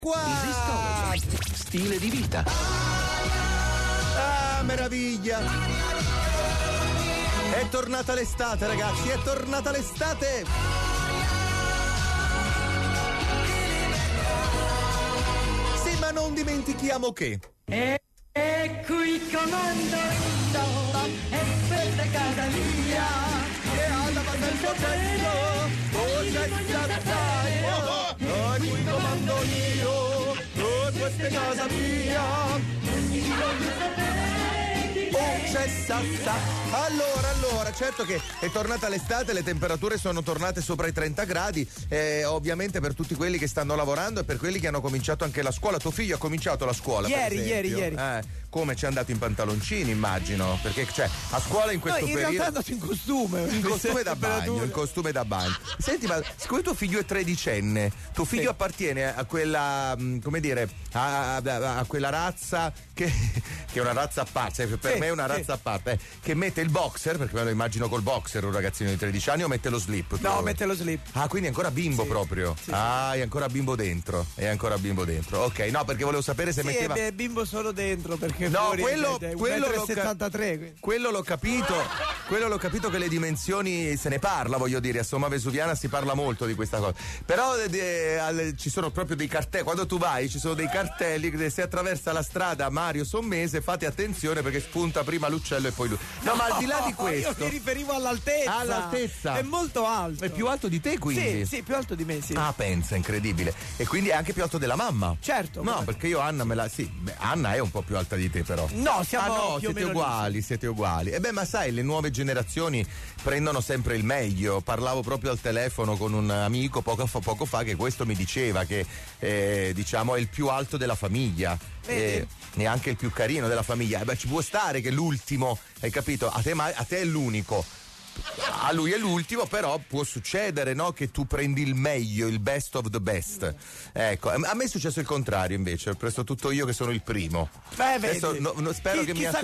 Stile di vita. Ah, meraviglia! È tornata l'estate, ragazzi, è tornata l'estate! Sì, ma non dimentichiamo che... Ecco il comando, è questa casa mia, che alla base del processo, c'è ecco il comando io, questa è casa mia. C'è sassa. Allora, certo che è tornata l'estate, le temperature sono tornate sopra i 30 gradi, ovviamente per tutti quelli che stanno lavorando e per quelli che hanno cominciato anche la scuola. Tuo figlio ha cominciato la scuola? Ieri. Come c'è andato in pantaloncini, immagino, perché cioè a scuola in questo periodo. In realtà è andato in costume da bagno. Senti, ma siccome tuo figlio è tredicenne, tuo figlio appartiene a quella, come dire, a quella razza che è una razza a parte, per me è una razza a parte, che mette il boxer, perché me lo immagino col boxer un ragazzino di 13 anni, o mette lo slip? No, mette lo slip. Ah, quindi è ancora bimbo proprio. Sì. Ah, è ancora bimbo dentro. Ok, no, perché volevo sapere se metteva. È bimbo solo dentro, perché no, fuori quello 1,73 m. Quello l'ho capito che le dimensioni se ne parla, voglio dire, a Somma Vesuviana si parla molto di questa cosa. Però ci sono proprio dei cartelli, quando tu vai ci sono dei cartelli che se attraversa la strada Mario Sommese fate attenzione perché spunta prima l'uccello e poi lui. No, ma al di là di questo. Io mi riferivo all'altezza. All'altezza. È molto alto. È più alto di te, quindi? Sì, più alto di me, sì. Ah, pensa, incredibile. E quindi è anche più alto della mamma? Certo. No, perché io Anna Anna è un po' più alta di te, però. No, siamo più o meno siete uguali. Ma sai, le nuove generazioni prendono sempre il meglio. Parlavo proprio al telefono con un amico poco fa che questo mi diceva che diciamo è il più alto della famiglia. E anche il più carino della famiglia. Ci può stare che l'ultimo, hai capito? A te è l'unico. A lui è l'ultimo, però può succedere, no? Che tu prendi il meglio, il best of the best. Ecco, a me è successo il contrario invece, ho preso tutto io che sono il primo. Adesso, spero che mia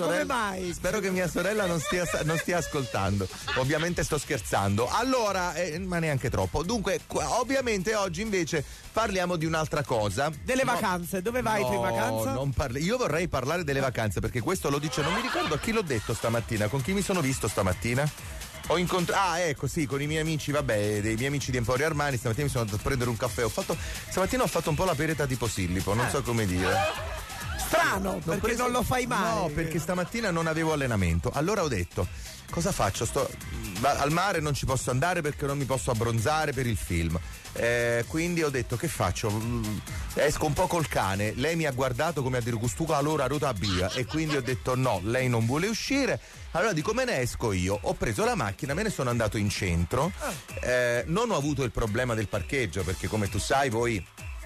sorella non stia ascoltando. Ovviamente sto scherzando. Allora, ma neanche troppo. Dunque, ovviamente oggi invece parliamo di un'altra cosa. Delle vacanze, dove vai tu in vacanza? Io vorrei parlare delle vacanze, perché questo lo dice, non mi ricordo a chi l'ho detto stamattina, con chi mi sono visto stamattina. Ho incontrato, con i miei amici, dei miei amici di Emporio Armani. Stamattina mi sono andato a prendere un caffè. Stamattina ho fatto un po' la pereta tipo Sillipo, non so come dire. Strano, perché non lo fai mai. No, perché stamattina non avevo allenamento. Allora ho detto, cosa faccio? Al mare non ci posso andare perché non mi posso abbronzare per il film. Quindi ho detto, che faccio? Esco un po' col cane. Lei mi ha guardato come a dire gustuca allora ruta via, e quindi ho detto no, lei non vuole uscire. Allora dico, me ne esco io. Ho preso la macchina, me ne sono andato in centro. Non ho avuto il problema del parcheggio, perché come tu sai voi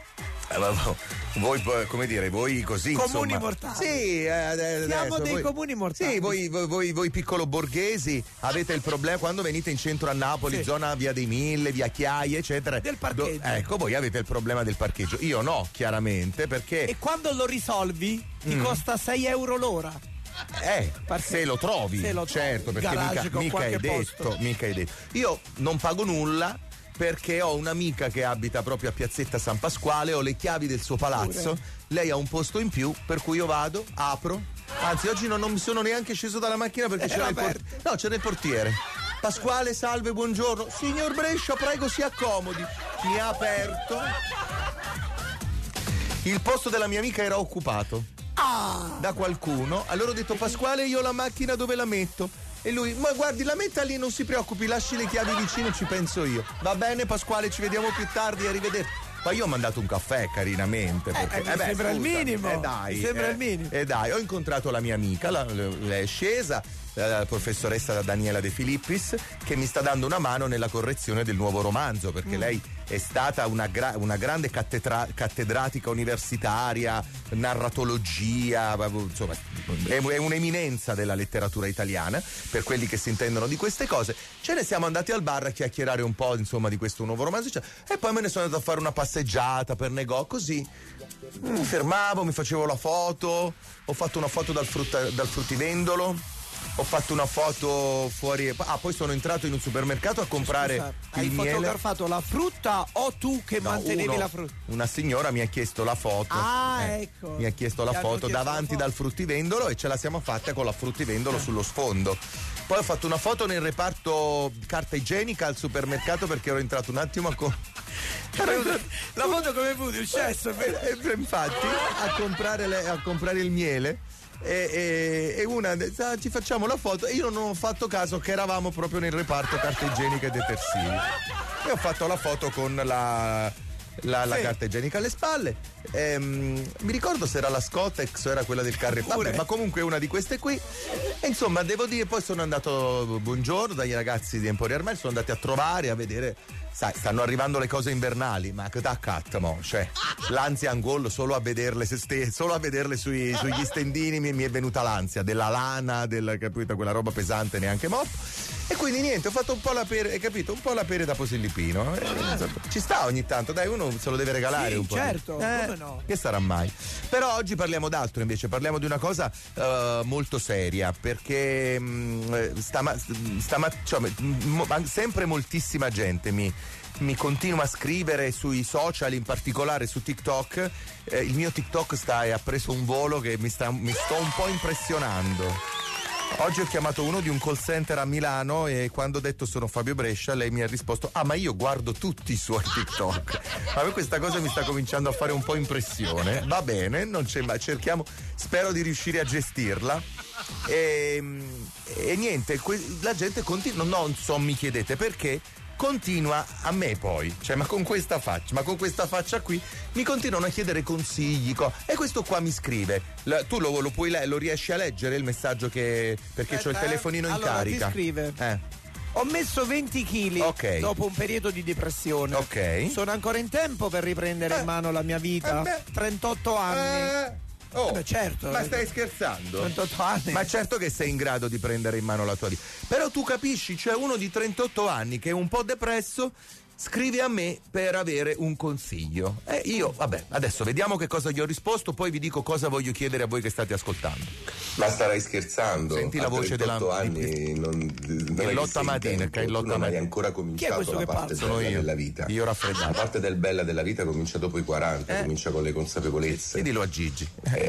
come dire, voi così comuni insomma, mortali. Sì, siamo dei comuni mortali. Sì, voi piccolo borghesi avete il problema quando venite in centro a Napoli, zona Via dei Mille, Via Chiaie, eccetera, del parcheggio. Voi avete il problema del parcheggio. Io no, chiaramente, perché e quando lo risolvi ti costa 6 euro l'ora. Se lo trovi, certo, perché mica hai detto. Io non pago nulla, perché ho un'amica che abita proprio a Piazzetta San Pasquale, ho le chiavi del suo palazzo, lei ha un posto in più, per cui io vado, apro. Anzi, oggi non mi sono neanche sceso dalla macchina perché c'era il portiere. Pasquale, salve, buongiorno. Signor Brescia, prego, si accomodi. Mi ha aperto. Il posto della mia amica era occupato da qualcuno. Allora ho detto, Pasquale, io la macchina dove la metto? E lui, ma guardi, la metta lì, non si preoccupi, lasci le chiavi vicino, ci penso io. Va bene, Pasquale, ci vediamo più tardi, arrivederci. Ma io ho mandato un caffè carinamente. Perché, sembra il minimo. Sembra il minimo. Ho incontrato la mia amica, lei è scesa, la professoressa Daniela De Filippis, che mi sta dando una mano nella correzione del nuovo romanzo, perché lei è stata una grande cattedratica universitaria, narratologia, insomma è un'eminenza della letteratura italiana, per quelli che si intendono di queste cose. Ce ne siamo andati al bar a chiacchierare un po', insomma, di questo nuovo romanzo, e poi me ne sono andato a fare una passeggiata per negozi, così mi fermavo, mi facevo la foto, ho fatto una foto dal fruttivendolo. ho fatto una foto fuori. Poi sono entrato in un supermercato a comprare hai il miele. fotografato la frutta o tu che mantenevi la frutta? Una signora mi ha chiesto la foto. Ecco. Mi ha chiesto la foto davanti dal fruttivendolo e ce la siamo fatta con la fruttivendolo sullo sfondo. Poi ho fatto una foto nel reparto carta igienica al supermercato perché ero entrato un attimo a la foto come fu? Il cesso? Infatti a comprare il miele e una ci facciamo la foto e io non ho fatto caso che eravamo proprio nel reparto carta igienica e detersivi e ho fatto la foto con la carta igienica alle spalle. Mi ricordo se era la Scottex o era quella del Carrefour, ma comunque una di queste qui. E insomma, devo dire, poi sono andato buongiorno dai ragazzi di Emporio Armel, sono andati a trovare, a vedere. Sai, stanno arrivando le cose invernali, ma che da catamo, cioè l'ansia angolo solo a vederle sugli stendini mi è venuta l'ansia della lana, capito, quella roba pesante neanche morto. E quindi niente, ho fatto un po' la pere, hai capito? Un po' la pere da Posilippino. Ci sta ogni tanto, dai, uno se lo deve regalare un po'. Certo, come no? Che sarà mai? Però oggi parliamo d'altro invece, parliamo di una cosa molto seria, perché sempre moltissima gente mi continua a scrivere sui social, in particolare su TikTok. Il mio TikTok ha preso un volo che mi sto un po' impressionando. Oggi ho chiamato uno di un call center a Milano e quando ho detto sono Fabio Brescia, lei mi ha risposto: ma io guardo tutti i suoi TikTok. A me questa cosa mi sta cominciando a fare un po' impressione. Va bene, non c'è, ma spero di riuscire a gestirla. E niente, la gente continua, non so, mi chiedete perché, continua a me poi, cioè ma con questa faccia qui mi continuano a chiedere consigli e questo qua mi scrive, tu lo riesci a leggere il messaggio perché c'ho il telefonino in carica. Ti scrive ho messo 20 kg dopo un periodo di depressione. Sono ancora in tempo per riprendere in mano la mia vita. 38 anni. Certo. Ma stai scherzando? 38 anni. Ma certo che sei in grado di prendere in mano la tua vita. Però tu capisci, c'è uno di 38 anni che è un po' depresso, scrive a me per avere un consiglio. E io, vabbè, adesso vediamo che cosa gli ho risposto, poi vi dico cosa voglio chiedere a voi che state ascoltando. Ma starai scherzando? Senti la voce della anni non Lotta Mattina, che è Lotta non hai ancora cominciato la parte bella della vita. Io raffreddato. La parte del bella della vita comincia dopo i 40, comincia con le consapevolezze. Quindi lo a Gigi.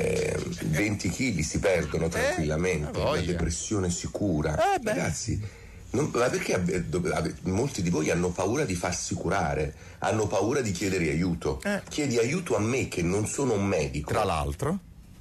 20 kg si perdono tranquillamente, una depressione sicura. Ragazzi, ma perché molti di voi hanno paura di farsi curare, hanno paura di chiedere aiuto? Chiedi aiuto a me che non sono un medico. Tra l'altro,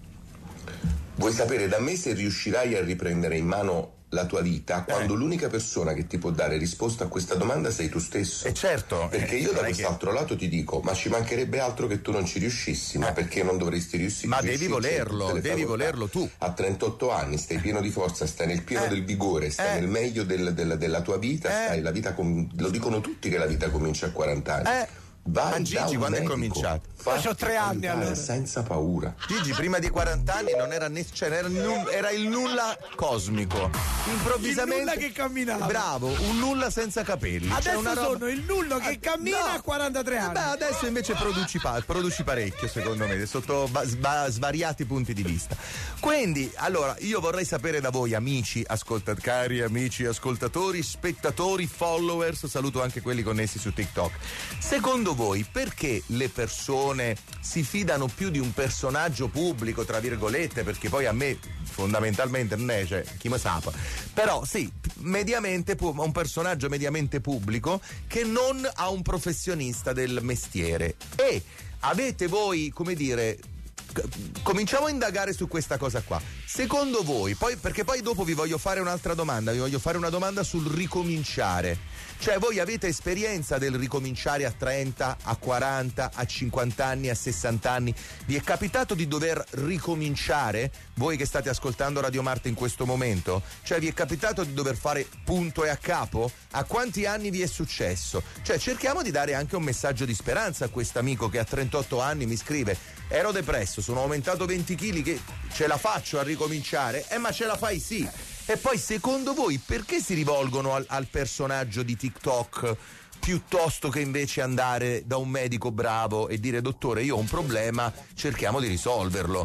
vuoi sapere da me se riuscirai a riprendere in mano la tua vita quando l'unica persona che ti può dare risposta a questa domanda sei tu stesso. Certo. Perché io da quest'altro lato ti dico, ma ci mancherebbe altro che tu non ci riuscissi, ma perché non dovresti riuscire? Ma devi volerlo tu. A 38 anni stai pieno di forza, stai nel pieno del vigore, stai nel meglio della tua vita, stai la vita lo dicono tutti che la vita comincia a 40 anni. Vai a Gigi quando è cominciato? Ho 3 anni allora. Senza paura. Gigi prima di 40 anni non era era il nulla cosmico. Improvvisamente. Il nulla che camminava. Bravo, un nulla senza capelli. Adesso sono il nullo che cammina a 43 anni. Adesso invece produci parecchio, secondo me, sotto svariati punti di vista. Quindi, allora, io vorrei sapere da voi, cari amici ascoltatori, spettatori, followers, saluto anche quelli connessi su TikTok. Secondo voi perché le persone si fidano più di un personaggio pubblico, tra virgolette, perché poi a me fondamentalmente non è, cioè, chi me sapa, però sì, mediamente un personaggio mediamente pubblico che non a un professionista del mestiere? E avete voi, come dire, cominciamo a indagare su questa cosa qua. Secondo voi, perché poi dopo vi voglio fare un'altra domanda, una domanda sul ricominciare. Cioè, voi avete esperienza del ricominciare a 30, a 40, a 50 anni, a 60 anni? Vi è capitato di dover ricominciare? Voi che state ascoltando Radio Marte in questo momento? Cioè, vi è capitato di dover fare punto e a capo? A quanti anni vi è successo? Cioè, cerchiamo di dare anche un messaggio di speranza a quest'amico che a 38 anni mi scrive: ero depresso, sono aumentato 20 kg, che ce la faccio a ricominciare? Ma ce la fai sì. E poi secondo voi perché si rivolgono al personaggio di TikTok piuttosto che invece andare da un medico bravo e dire: dottore, io ho un problema, cerchiamo di risolverlo?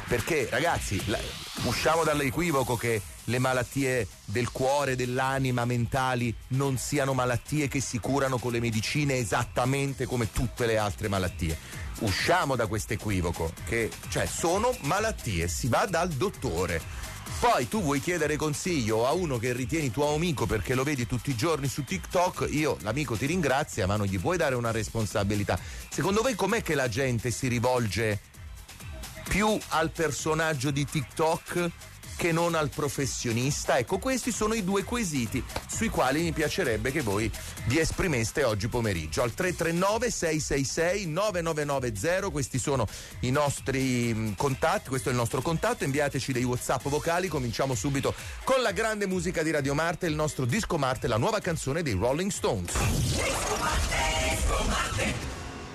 Perché ragazzi, usciamo dall'equivoco che le malattie del cuore, dell'anima, mentali non siano malattie che si curano con le medicine esattamente come tutte le altre malattie. Usciamo da questo equivoco, che cioè sono malattie, si va dal dottore. Poi tu vuoi chiedere consiglio a uno che ritieni tuo amico perché lo vedi tutti i giorni su TikTok, l'amico ti ringrazia, ma non gli puoi dare una responsabilità. Secondo voi com'è che la gente si rivolge più al personaggio di TikTok che non al professionista? Ecco, questi sono i due quesiti sui quali mi piacerebbe che voi vi esprimeste oggi pomeriggio al 339 666 9990. Questi sono i nostri contatti, questo è il nostro contatto. Inviateci dei WhatsApp vocali. Cominciamo subito con la grande musica di Radio Marte, il nostro Disco Marte, la nuova canzone dei Rolling Stones. Disco Marte, Disco Marte.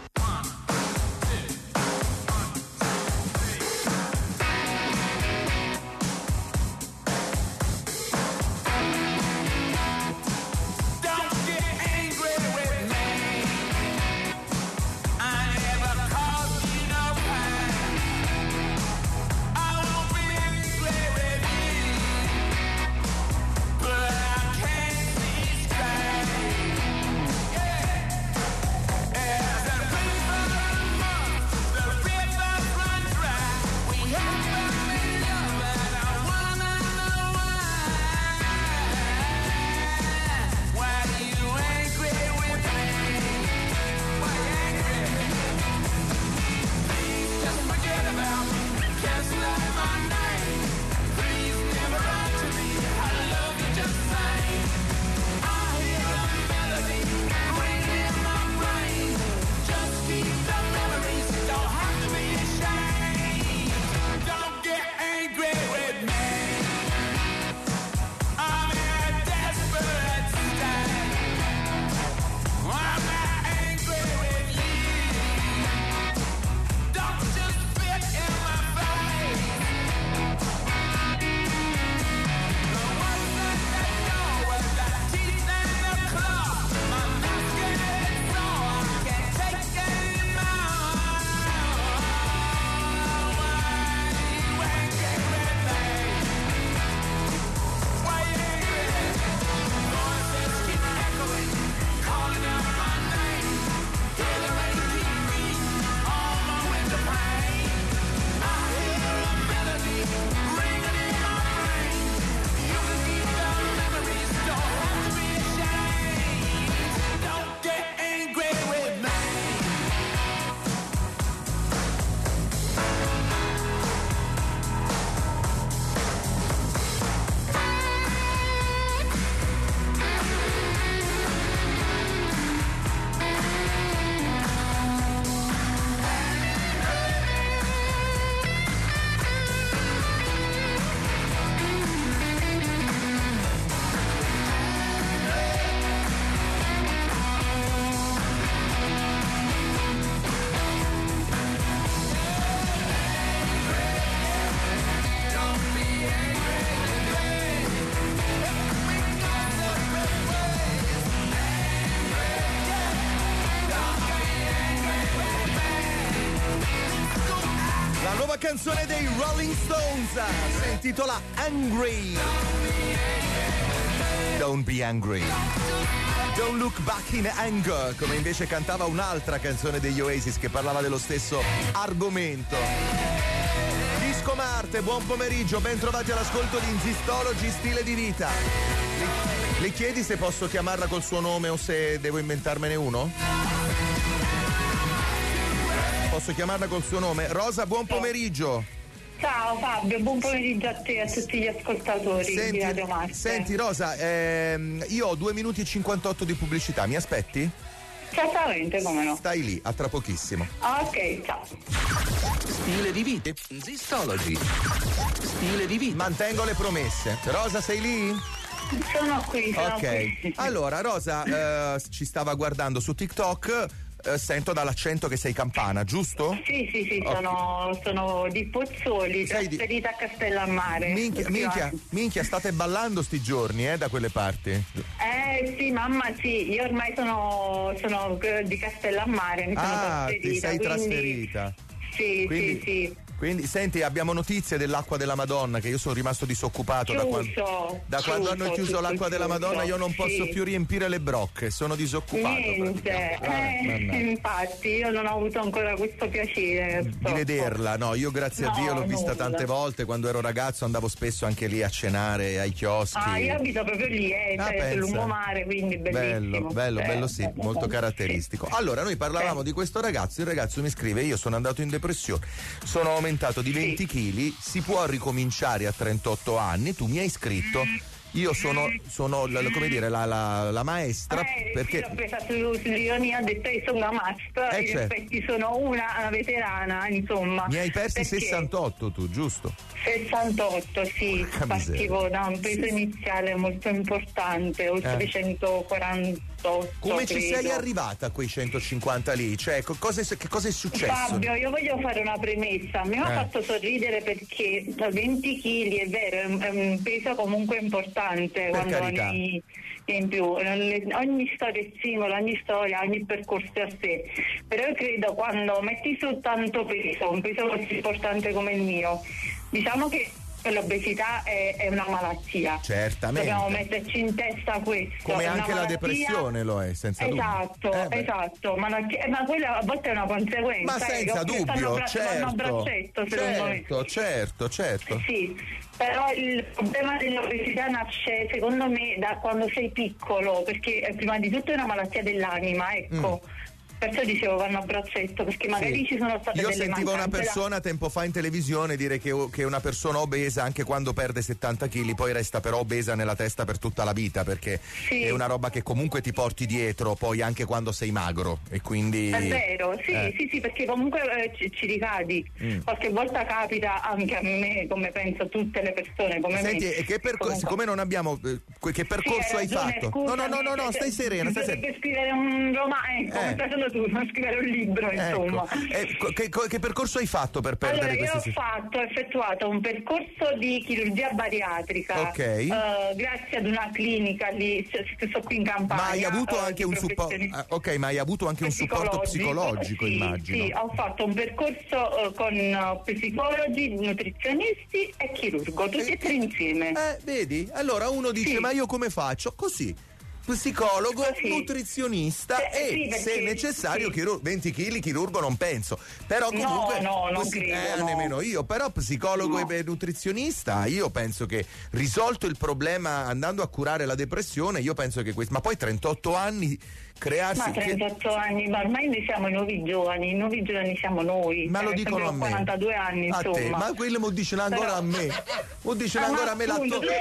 Canzone dei Rolling Stones si intitola Angry. Don't be angry. Don't look back in anger, come invece cantava un'altra canzone degli Oasis che parlava dello stesso argomento. Disco Marte, buon pomeriggio, ben trovati all'ascolto di Insistology, stile di vita. Le chiedi se posso chiamarla col suo nome o se devo inventarmene uno? Posso chiamarla col suo nome? Rosa, buon pomeriggio. Ciao Fabio, buon pomeriggio a te e a tutti gli ascoltatori di Radio Marte. Senti Rosa, io ho 2 minuti e 58 di pubblicità, mi aspetti? Certamente, come no. Stai lì, a tra pochissimo. Ok, ciao. Stile di vita. Zistology. Stile di vita. Mantengo le promesse. Rosa, sei lì? Sono qui. Ok. Allora, Rosa ci stava guardando su TikTok. Sento dall'accento che sei campana, giusto? Sì, sono di Pozzuoli, trasferita a Castellammare. Minchia, state ballando sti giorni, da quelle parti? Sì, mamma, sì, io ormai sono di Castellammare, mi sono trasferita. Ti sei trasferita? Sì. Quindi senti, abbiamo notizie dell'acqua della Madonna, che io sono rimasto disoccupato da quando hanno chiuso l'acqua della Madonna. Io non posso più riempire le brocche, sono disoccupato. Niente, infatti io non ho avuto ancora questo piacere di vederla. No, io grazie a Dio l'ho vista tante volte. Quando ero ragazzo andavo spesso anche lì a cenare ai chioschi. Io abito proprio lì, sul lungomare, quindi bellissimo. Bello sì, molto caratteristico. Allora, noi parlavamo di questo ragazzo. Il ragazzo mi scrive: io sono andato in depressione, sono aumentato di 20 kg, si può ricominciare a 38 anni, tu mi hai scritto. Io sono come dire, la maestra, perché l'ho presa sull'ironia, ho detto io sono una maestra, in effetti sono una veterana, insomma. Mi hai persi 68 tu, giusto? 68, sì, partivo da un peso iniziale molto importante, oltre 148. Come ci sei arrivata a quei 150 lì? Cioè, che cosa è successo? Fabio, io voglio fare una premessa. Mi ha fatto sorridere perché 20 kg è vero, è un peso comunque importante quando ne in più. Ogni storia è singola, ogni storia, ogni percorso è a sé. Però io credo quando metti su tanto peso, un peso così importante come il mio, diciamo che l'obesità è una malattia. Certamente. Dobbiamo metterci in testa questo. Come anche la depressione lo è, senza dubbio. Esatto. Ma quella a volte è una conseguenza. Ma senza dubbio, certo. Sì, però il problema dell'obesità nasce, secondo me, da quando sei piccolo, perché prima di tutto è una malattia dell'anima, ecco. Perciò dicevo vanno a braccetto, perché magari ci sono state delle sentivo una persona tempo fa in televisione dire che una persona obesa, anche quando perde 70 kg, poi resta però obesa nella testa per tutta la vita, perché è una roba che comunque ti porti dietro poi anche quando sei magro, e quindi è vero, sì, perché comunque ci ricadi. Qualche volta capita anche a me, come penso tutte le persone come Senti, me. E siccome non abbiamo che percorso hai fatto? No, stai serena, per scrivere un romanzo, tu, non scrivere un libro, insomma. Che percorso hai fatto per perdere questi? Ho effettuato un percorso di chirurgia bariatrica, grazie ad una clinica lì, sto qui in Campania. Ma hai avuto anche un supporto? Ma hai avuto anche un supporto psicologico, immagino. Sì, ho fatto un percorso con psicologi, nutrizionisti e chirurgo, tutti e tre insieme. Vedi? Allora uno dice: ma io come faccio? Così. Psicologo, nutrizionista e se necessario 20 kg chirurgo non penso, però comunque non credo, nemmeno io, però psicologo e nutrizionista, io penso che risolto il problema andando a curare la depressione, io penso che questo, ma poi 38 anni crearsi. Ma 38 anni, ma ormai noi siamo i nuovi giovani siamo noi. Ma lo dicono a me. 42 anni, insomma. Te, ma quello mi dicono ancora a me. Mi dicono ancora a me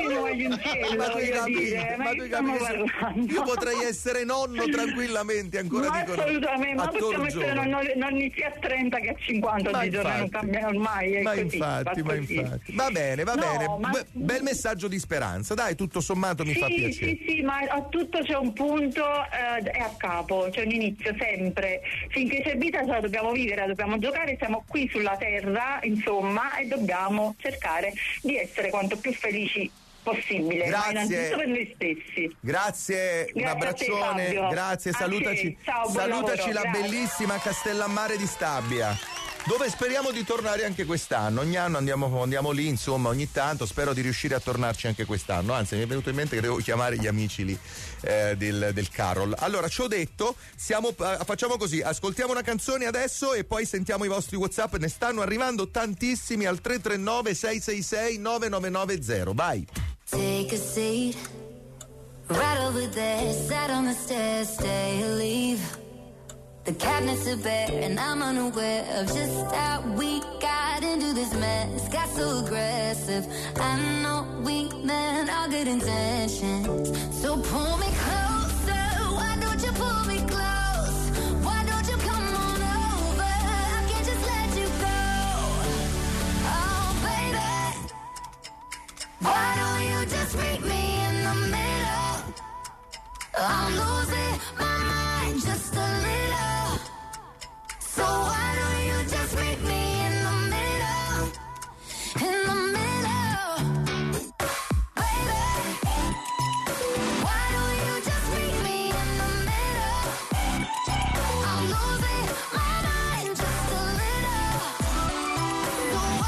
io potrei essere nonno tranquillamente ancora. Ma assolutamente, ma possiamo essere nonni sia a 30 che a 50 oggigiorno, non cambia ormai. Ma infatti. Va bene. Bel messaggio di speranza, dai, tutto sommato mi fa piacere. Sì, ma a tutto c'è un punto, è a capo, c'è un inizio sempre. Finché c'è vita ce la dobbiamo vivere, la dobbiamo giocare, siamo qui sulla terra, insomma, e dobbiamo cercare di essere quanto più felici possibile, ma innanzitutto per noi stessi. Grazie, un abbraccione, te, grazie, salutaci la bellissima Castellammare di Stabia, dove speriamo di tornare anche quest'anno. Ogni anno andiamo lì, insomma, ogni tanto spero di riuscire a tornarci anche quest'anno, anzi mi è venuto in mente che devo chiamare gli amici lì del Carol. Allora, ci ho detto, facciamo così, ascoltiamo una canzone adesso e poi sentiamo i vostri WhatsApp, ne stanno arrivando tantissimi al 339 666 9990. Vai. Take a seat right over there, sat on the stairs, stay or leave. The cabinets are bare and I'm unaware of just how we got into this mess. Got so aggressive, I know we meant all good intentions. So pull me closer, why don't you pull me close? Why don't you come on over? I can't just let you go. Oh baby, why don't you just meet me in the middle? I'm losing my mind just a little. So why don't you just meet me in the middle? In the middle, baby. Why don't you just meet me in the middle? I'm losing my mind just a little. So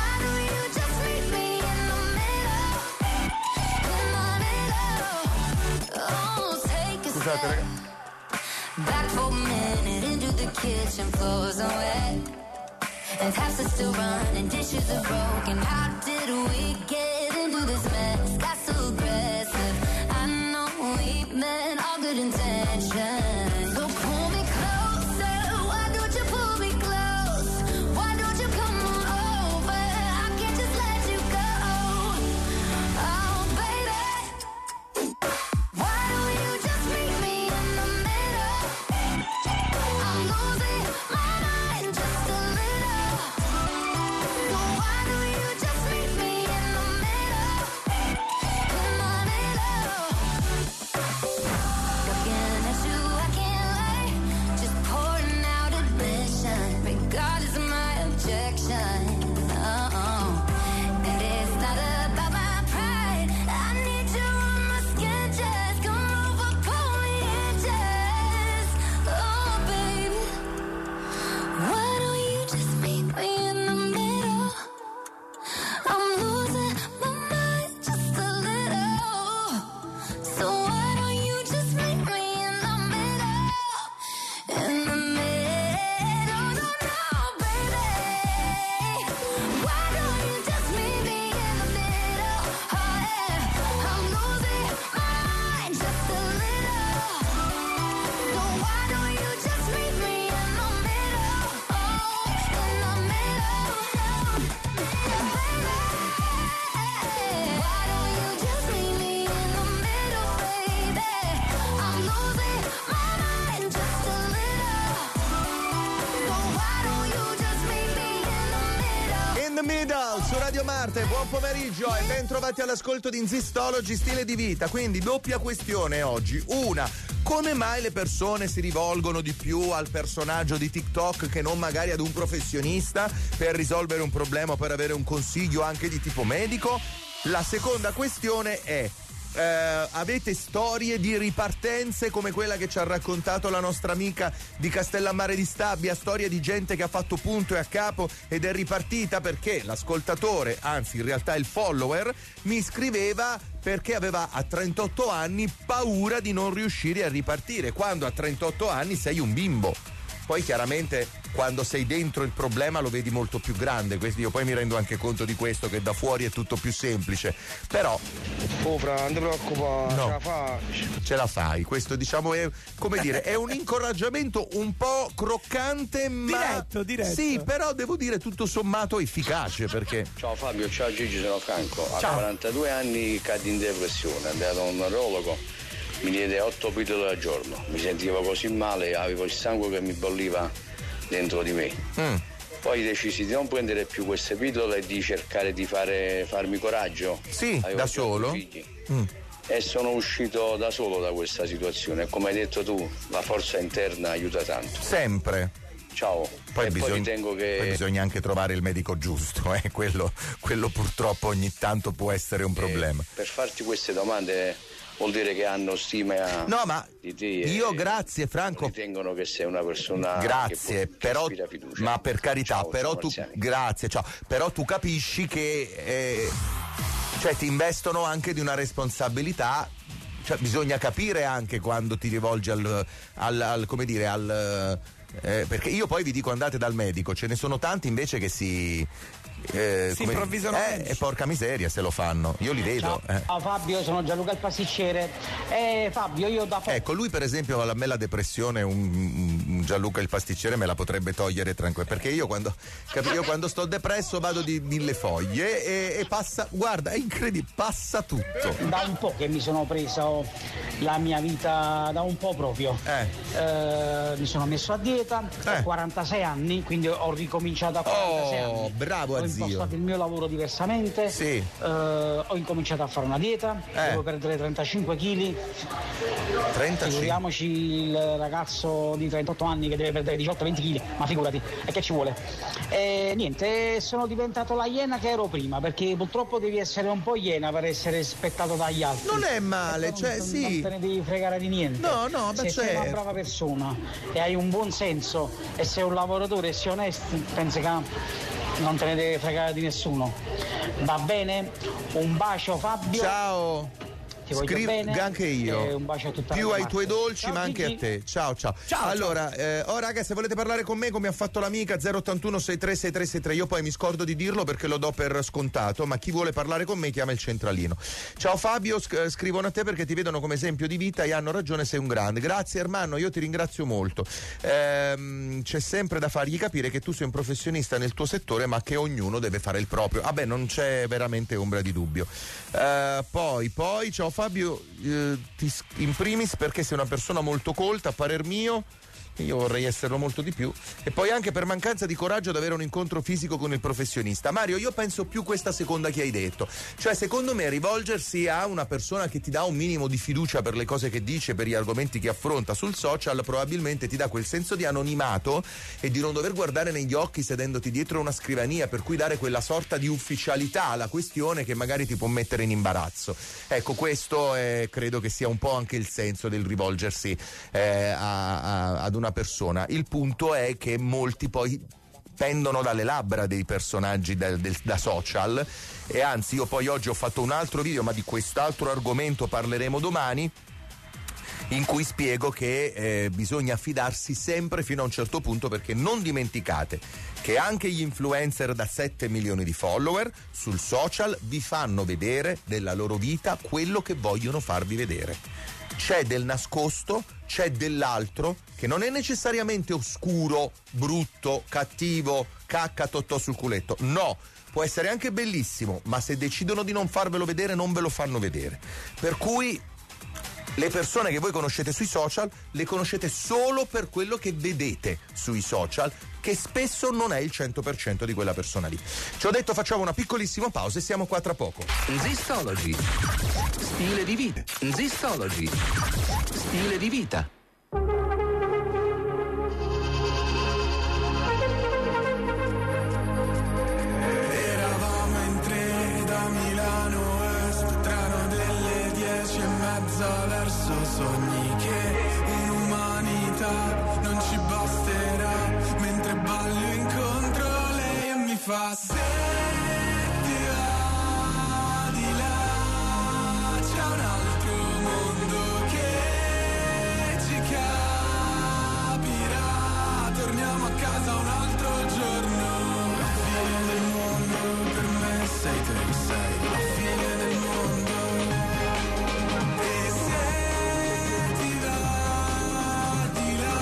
scusate ragazzi. Back for a minute into the kitchen, floors are wet and taps are still running, dishes are broken. How did we get into this mess? Got so aggressive. I know we meant all good intentions. So pull me closer. Why don't you pull me close? Why don't you come on over? I can't just let you go. Oh baby, why don't you just meet me in the middle? I'm losing my mind just a little. So why don't you just meet me in the middle? In the middle. Looking at you, I can't lie. Just pouring out admission, regardless of my objection. And it's not about my pride. I need you on my skin, just come over, pull me in, just. Oh, baby, why don't you just meet me in the middle? I'm losing my mind just a little. So why don't you just meet me in the middle? In the middle, no, baby. Why don't you just meet me in the middle? Oh yeah, I'm losing my mind just a little. So why don't you just meet me in the middle? Oh, in the middle, baby. Why don't you just meet me in the middle, baby? I'm losing my mind just a little. So why don't you just meet me in the middle? In the Middle su Radio Marte, buon pomeriggio e ben trovati all'ascolto di Insistology, stile di vita. Quindi doppia questione oggi. Una, come mai le persone si rivolgono di più al personaggio di TikTok che non magari ad un professionista per risolvere un problema o per avere un consiglio anche di tipo medico? La seconda questione è: avete storie di ripartenze come quella che ci ha raccontato la nostra amica di Castellammare di Stabia, storia di gente che ha fatto punto e a capo ed è ripartita? Perché l'ascoltatore, anzi in realtà il follower, mi scriveva perché aveva a 38 anni paura di non riuscire a ripartire, quando a 38 anni sei un bimbo. Poi chiaramente quando sei dentro il problema lo vedi molto più grande, io poi mi rendo anche conto di questo, che da fuori è tutto più semplice, però non ti preoccupare, no, ce la faccio. Ce la fai, questo diciamo è, come dire, è un incoraggiamento un po' croccante ma diretto. Sì, però devo dire tutto sommato efficace, perché ciao Fabio, ciao Gigi, sono Franco. A 42 anni caddi in depressione, andai da un neurologo, mi diede 8 pillole al giorno, mi sentivo così male, avevo il sangue che mi bolliva dentro di me. Poi decisi di non prendere più queste pillole e di cercare di farmi coraggio. Sì, avevo da solo? Figli. E sono uscito da solo da questa situazione. Come hai detto tu, la forza interna aiuta tanto. Sempre. Ciao. Poi, poi ritengo che poi bisogna anche trovare il medico giusto, quello purtroppo ogni tanto può essere un problema. Per farti queste domande vuol dire che hanno stima di te. Io grazie Franco. Ritengono che sei una persona grazie, che però ispira fiducia. ma per carità, ciao, però tu grazie, ciao. Però tu capisci che cioè ti investono anche di una responsabilità. Cioè, bisogna capire anche quando ti rivolgi al come dire, perché io poi vi dico andate dal medico, ce ne sono tanti invece che si improvvisano e porca miseria se lo fanno, io li vedo. Ciao Fabio, sono Gianluca il pasticcere. Fabio, io da ecco, lui per esempio a me la depressione un Gianluca il pasticcere me la potrebbe togliere tranquillo, perché io quando sto depresso vado di 1000 foglie e passa, guarda, è incredibile, passa tutto. Da un po' che mi sono preso la mia vita, da un po' proprio. Mi sono messo a dieta, ho 46 anni, quindi ho ricominciato a 46 anni. Bravo a ho impostato il mio lavoro diversamente, sì. Ho incominciato a fare una dieta, devo perdere 35 kg. 35? Figuriamoci il ragazzo di 38 anni che deve perdere 18-20 kg, ma figurati, e che ci vuole? Niente, sono diventato la iena che ero prima, perché purtroppo devi essere un po' iena per essere rispettato dagli altri. Non è male, cioè non, sì. Non te ne devi fregare di niente. No, se sei una brava persona e hai un buon senso e sei un lavoratore e sei onesto, penso che non te ne deve fregare di nessuno. Va bene? Un bacio Fabio. Ciao. Ti ti voglio bene. Anche io. Un bacio a tutta più la ai tuoi dolci, ciao, ma anche Gigi. a te. Ciao. Allora, raga, se volete parlare con me, come ha fatto l'amica 081 636363, io poi mi scordo di dirlo perché lo do per scontato, ma chi vuole parlare con me chiama il centralino. Ciao Fabio, scrivono a te perché ti vedono come esempio di vita e hanno ragione, sei un grande. Grazie Ermanno, io ti ringrazio molto. C'è sempre da fargli capire che tu sei un professionista nel tuo settore, ma che ognuno deve fare il proprio. Vabbè, non c'è veramente ombra di dubbio. Poi ciao Fabio, in primis perché sei una persona molto colta, a parer mio. Io vorrei esserlo molto di più. E poi anche per mancanza di coraggio ad avere un incontro fisico con il professionista. Mario, io penso più questa seconda che hai detto. Cioè, secondo me, rivolgersi a una persona che ti dà un minimo di fiducia per le cose che dice, per gli argomenti che affronta sul social, probabilmente ti dà quel senso di anonimato e di non dover guardare negli occhi sedendoti dietro una scrivania, per cui dare quella sorta di ufficialità alla questione che magari ti può mettere in imbarazzo. Ecco, questo credo che sia un po' anche il senso del rivolgersi ad una persona. Il punto è che molti poi pendono dalle labbra dei personaggi da social, e anzi io poi oggi ho fatto un altro video, ma di quest'altro argomento parleremo domani, in cui spiego che bisogna fidarsi sempre fino a un certo punto, perché non dimenticate che anche gli influencer da 7 milioni di follower sul social vi fanno vedere della loro vita quello che vogliono farvi vedere. C'è del nascosto, c'è dell'altro che non è necessariamente oscuro, brutto, cattivo, cacca, totò sul culetto. No, può essere anche bellissimo, ma se decidono di non farvelo vedere, non ve lo fanno vedere. Per cui le persone che voi conoscete sui social le conoscete solo per quello che vedete sui social, che spesso non è il 100% di quella persona lì. Ci ho detto, facciamo una piccolissima pausa e siamo qua tra poco. Zistology. Stile di vita. Zistology. Stile di vita. Eravamo in tre da Milano Est, treno delle 10:30 verso sogni che un'umanità non ci basterà, mentre ballo incontro lei e mi fa se ti va di là c'è un altro mondo che ci capirà, torniamo a casa un altro giorno, la fine del mondo per me sei te, sei la fine del mondo, e se ti va di là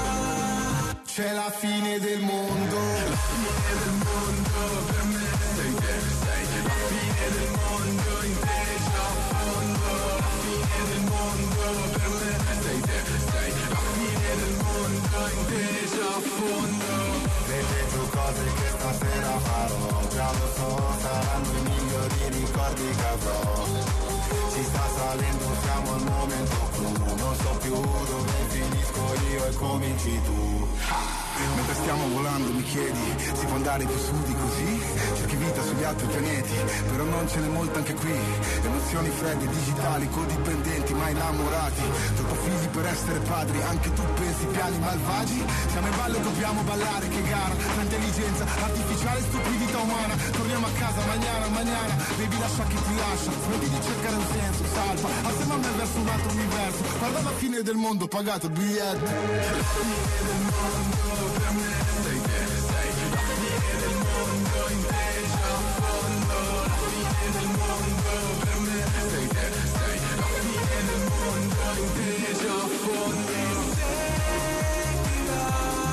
c'è la fine del mondo, la fine del mondo per me sei te, sei la fine del mondo inteso a fondo, la fine del mondo per me sei te, sei la fine del mondo inteso a fondo. Vedevo cose che stasera farò, già lo so, saranno i migliori ricordi che avrò. Ci sta salendo, siamo al momento clou, non so più dove finisco io e cominci tu. Mentre stiamo volando mi chiedi, si può andare più su di così? Cerchi vita sugli altri pianeti, però non ce n'è molta anche qui. Emozioni fredde, digitali, codipendenti, ma innamorati. Troppo figli per essere padri, anche tu pensi piani malvagi? Siamo in ballo e dobbiamo ballare, che gara, tra intelligenza artificiale e stupidità umana. Torniamo a casa, mañana, baby lascia chi ti lascia, smetti di cercare un senso, salva, assieme a me verso un altro universo. Guarda la fine del mondo, pagato il biglietto. La fine del mondo per me sei te, sei la fine del mondo inteso a fondo, la fine del mondo per me sei te, sei la fine del mondo inteso a fondo, se ti va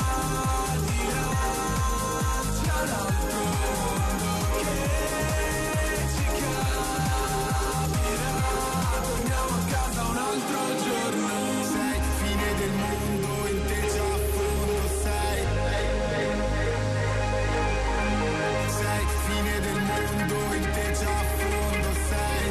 di là c'è un altro mondo che ci capirà, torniamo a casa un altro giorno, sei fine del mondo inteso a fondo, sei fine del mondo inteso a fondo, sei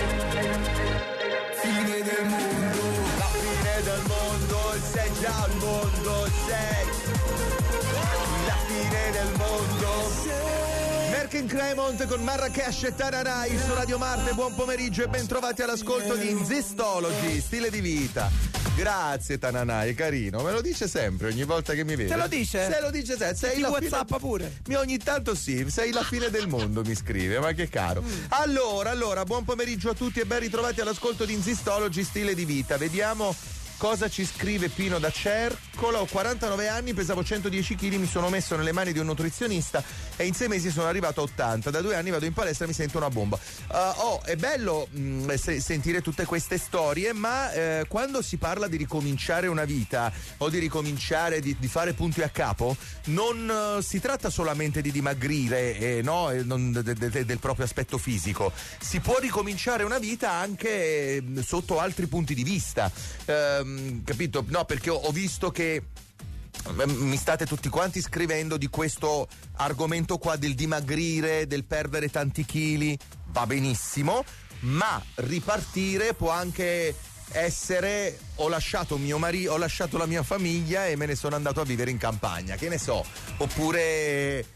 fine del mondo, La fine del mondo, sei già al mondo, sei la fine del mondo. Merkin Cremont con Marrakesh e Tararai su Radio Marte. Buon pomeriggio e ben trovati all'ascolto di Zistology, stile di vita. Grazie Tananai, è carino, me lo dice sempre ogni volta che mi vede. Te lo dice? Se lo dice sempre. Sei la WhatsApp pure. Ogni tanto sì, sei la fine del mondo, mi scrive, ma che caro. Allora, buon pomeriggio a tutti e ben ritrovati all'ascolto di Insistology, stile di vita. Vediamo cosa ci scrive Pino da Cercola. Ho 49 anni, pesavo 110 kg, mi sono messo nelle mani di un nutrizionista e in 6 mesi sono arrivato a 80. Da 2 anni vado in palestra e mi sento una bomba. È bello sentire tutte queste storie, ma quando si parla di ricominciare una vita o di ricominciare di fare punti a capo, non si tratta solamente di dimagrire, del proprio aspetto fisico. Si può ricominciare una vita anche sotto altri punti di vista. Capito? No, perché ho visto che mi state tutti quanti scrivendo di questo argomento qua del dimagrire, del perdere tanti chili. Va benissimo, ma ripartire può anche essere: ho lasciato mio marito, ho lasciato la mia famiglia e me ne sono andato a vivere in campagna, che ne so, oppure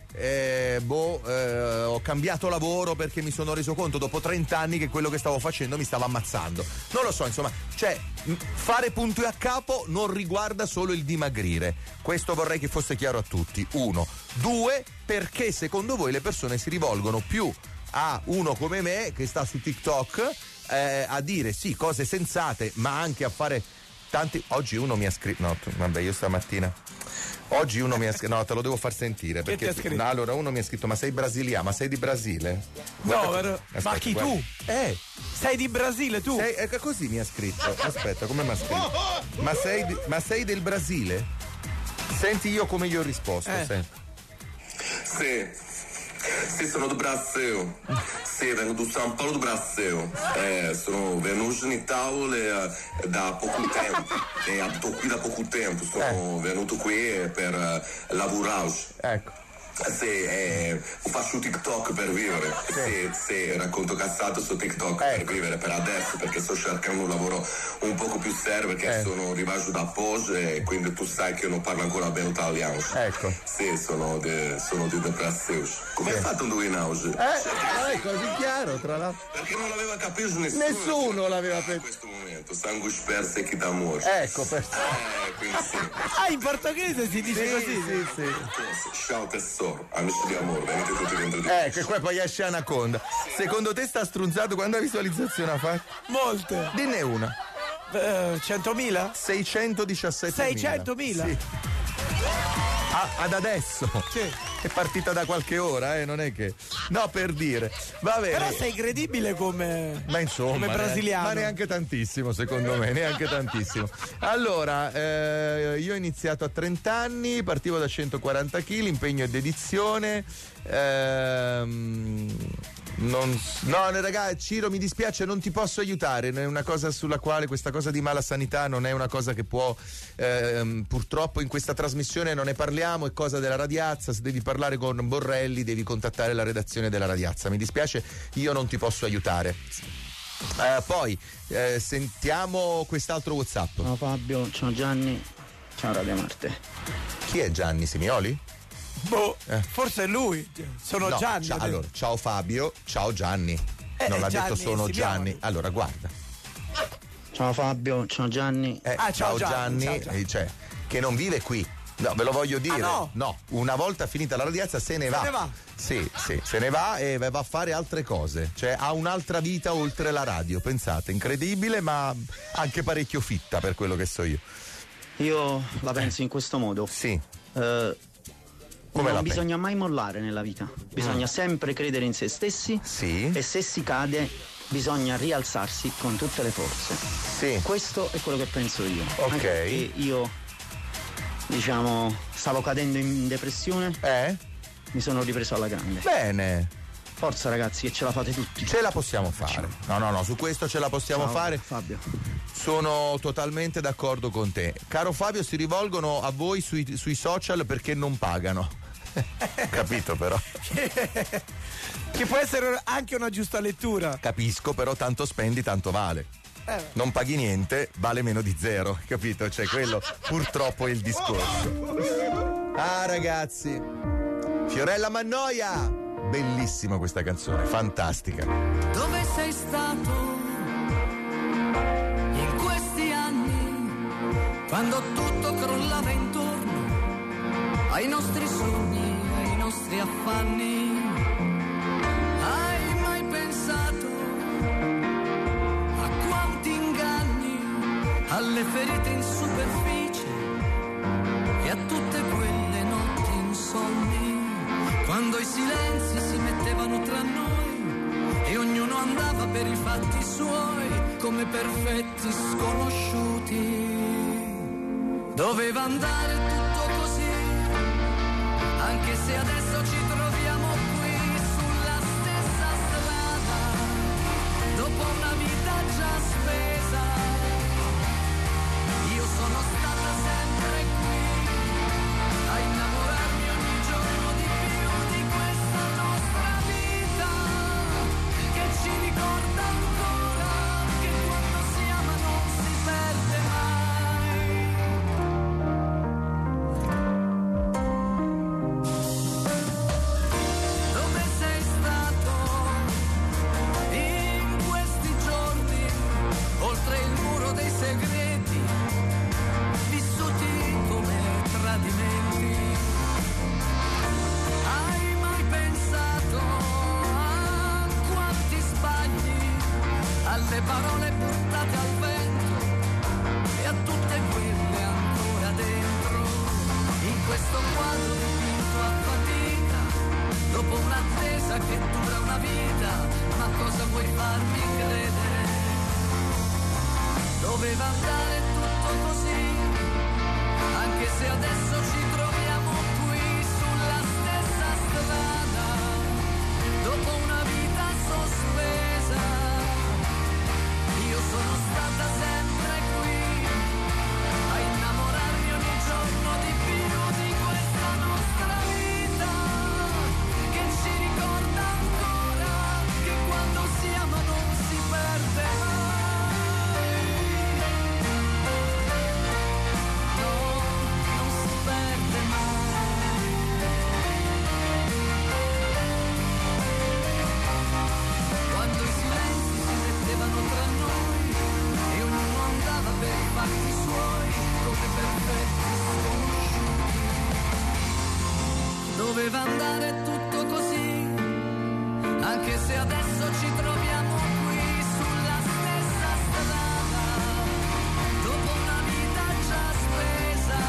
ho cambiato lavoro perché mi sono reso conto dopo 30 anni che quello che stavo facendo mi stava ammazzando. Non lo so, insomma, cioè fare punto e a capo non riguarda solo il dimagrire. Questo vorrei che fosse chiaro a tutti. 1. 2, perché secondo voi le persone si rivolgono più a uno come me che sta su TikTok a dire sì cose sensate, ma anche a fare tanti. Oggi uno mi ha scritto, io stamattina oggi uno mi ha scritto, no, te lo devo far sentire perché allora uno mi ha scritto: ma sei brasiliano, ma sei di Brasile? No, ma chi guarda. Tu? Sei di Brasile tu? Così mi ha scritto. Aspetta, come mi ha scritto? Ma sei del Brasile? Senti io come gli ho risposto. Sì, sono do Brasil. Sì, vengo do São Paulo do Brasil. Sono venuto in Italia da poco tempo. Abito qui da poco tempo. Sono venuto qui per lavorare. Ecco. Sì, faccio TikTok per vivere. Sì, racconto cazzate su TikTok per vivere per adesso, perché sto cercando un lavoro un poco più serio, perché sono arrivato da Pogge e quindi tu sai che io non parlo ancora bene italiano. Ecco. Sì, sono di Brasil. Come hai fatto lui in auge? È così chiaro, tra l'altro. Perché non l'aveva capito nessuno. Nessuno l'aveva capito. In questo momento, sangue sperse chi d'amore. Ecco, perché. Quindi sì. In portoghese si dice così. Sì. Ciao tesoro. Amici di amore, venite tutti dentro di che qua poi esce Anaconda. Secondo te sta strunzato? Quanta visualizzazione ha fatto? Molte. Dinne una. 100.000? 617.000. 600.000? Sì. Ad adesso? Sì. È partita da qualche ora, non è che. No, per dire. Va bene. Però sei credibile come. Ma insomma. Come brasiliano. Ma neanche tantissimo, secondo me, neanche tantissimo. Allora, io ho iniziato a 30 anni, partivo da 140 kg, impegno e dedizione. No, ragazzi, Ciro, mi dispiace, non ti posso aiutare. È una cosa sulla quale questa cosa di mala sanità non è una cosa che può. Purtroppo in questa trasmissione non ne parliamo, è cosa della Radiazza. Se devi parlare con Borrelli devi contattare la redazione della Radiazza. Mi dispiace, io non ti posso aiutare. Poi sentiamo quest'altro WhatsApp. Ciao Fabio, ciao Gianni, ciao Radio Marte. Chi è Gianni Simioli? Forse è lui. Sono Gianni. Allora, ciao Fabio, ciao Gianni. Non l'ha detto sono Gianni. Allora, guarda. Ciao Fabio, ciao Gianni. Ciao Gianni. Ciao Gianni. Cioè, che non vive qui. No, ve lo voglio dire. No, una volta finita la Radiazza se ne va. Sì, se ne va e va a fare altre cose. Cioè, ha un'altra vita oltre la radio. Pensate, incredibile, ma anche parecchio fitta per quello che so io. Io la penso in questo modo. Sì. Non bisogna mai mollare nella vita, bisogna sempre credere in se stessi. Sì. E se si cade bisogna rialzarsi con tutte le forze. Sì. Questo è quello che penso io. Ok. Anche perché io, diciamo, stavo cadendo in depressione. Mi sono ripreso alla grande. Bene. Forza ragazzi, che ce la fate tutti. Ce la possiamo fare. No, su questo ce la possiamo fare. Fabio. Sono totalmente d'accordo con te. Caro Fabio, si rivolgono a voi sui social perché non pagano. Capito però. Che può essere anche una giusta lettura. Capisco, però tanto spendi, tanto vale. Non paghi niente, vale meno di zero, capito? Cioè quello purtroppo è il discorso. Ragazzi, Fiorella Mannoia, bellissima questa canzone, fantastica. Dove sei stato in questi anni? quando tutto crollava intorno ai nostri sogni, ai nostri affanni. Hai mai pensato a quanti inganni, alle ferite in superficie e a tutte quelle notti insonni, quando i silenzi si mettevano tra noi e ognuno andava per i fatti suoi come perfetti sconosciuti. Doveva andare tutto così, anche se adesso ci troviamo qui sulla stessa strada, dopo una vita già spesa. Io sono stata sempre qui a innamorarmi ogni giorno di più di questa nostra vita, che ci ricorda ancora che quando si ama non si perde mai. Dove sei stato in questi giorni, oltre il muro dei segreti, vissuti come tradimenti? Hai mai pensato a quanti sbagli, alle parole buttate al vento e a tutte quelle ancora dentro, in questo quadro dipinto a fatica, dopo un'attesa che dura una vita? Ma cosa vuoi farmi credere? Doveva andare tutto così, anche se adesso ci troviamo qui sulla stessa strada, dopo una vita sospesa. Io sono stata sempre qui a innamorarmi ogni giorno di più di questa nostra vita, che ci ricorda ancora che quando si ama non si perde mai. No, non si perde mai. Quando i silenzi si mettevano tra noi e ognuno andava per i fatti suoi come perfetti sconosciuti. Doveva andare tutto così, anche se adesso ci troviamo qui sulla stessa strada, dopo una vita già spesa.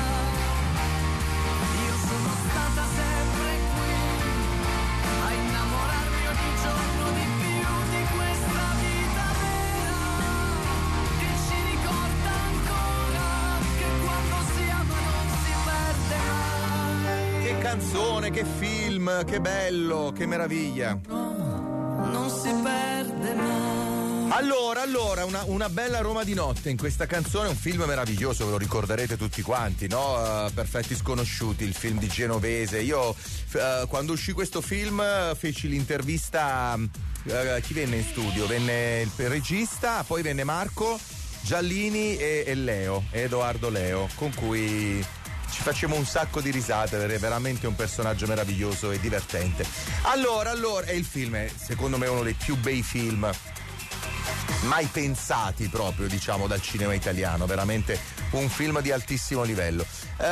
Io sono stata sempre qui a innamorarmi ogni giorno di più di questa vita vera, che ci ricorda ancora che quando si ama non si perde mai. Che canzone, che film, che bello, che meraviglia. Non si perde mai. Allora, una bella Roma di notte in questa canzone, un film meraviglioso, ve lo ricorderete tutti quanti, no? Perfetti sconosciuti, il film di Genovese. Io quando uscì questo film feci l'intervista, chi venne in studio? Venne il regista, poi venne Marco Giallini e Leo, Edoardo Leo, con cui ci facciamo un sacco di risate, è veramente un personaggio meraviglioso e divertente. Allora, e il film è secondo me uno dei più bei film mai pensati proprio, diciamo, dal cinema italiano, veramente un film di altissimo livello.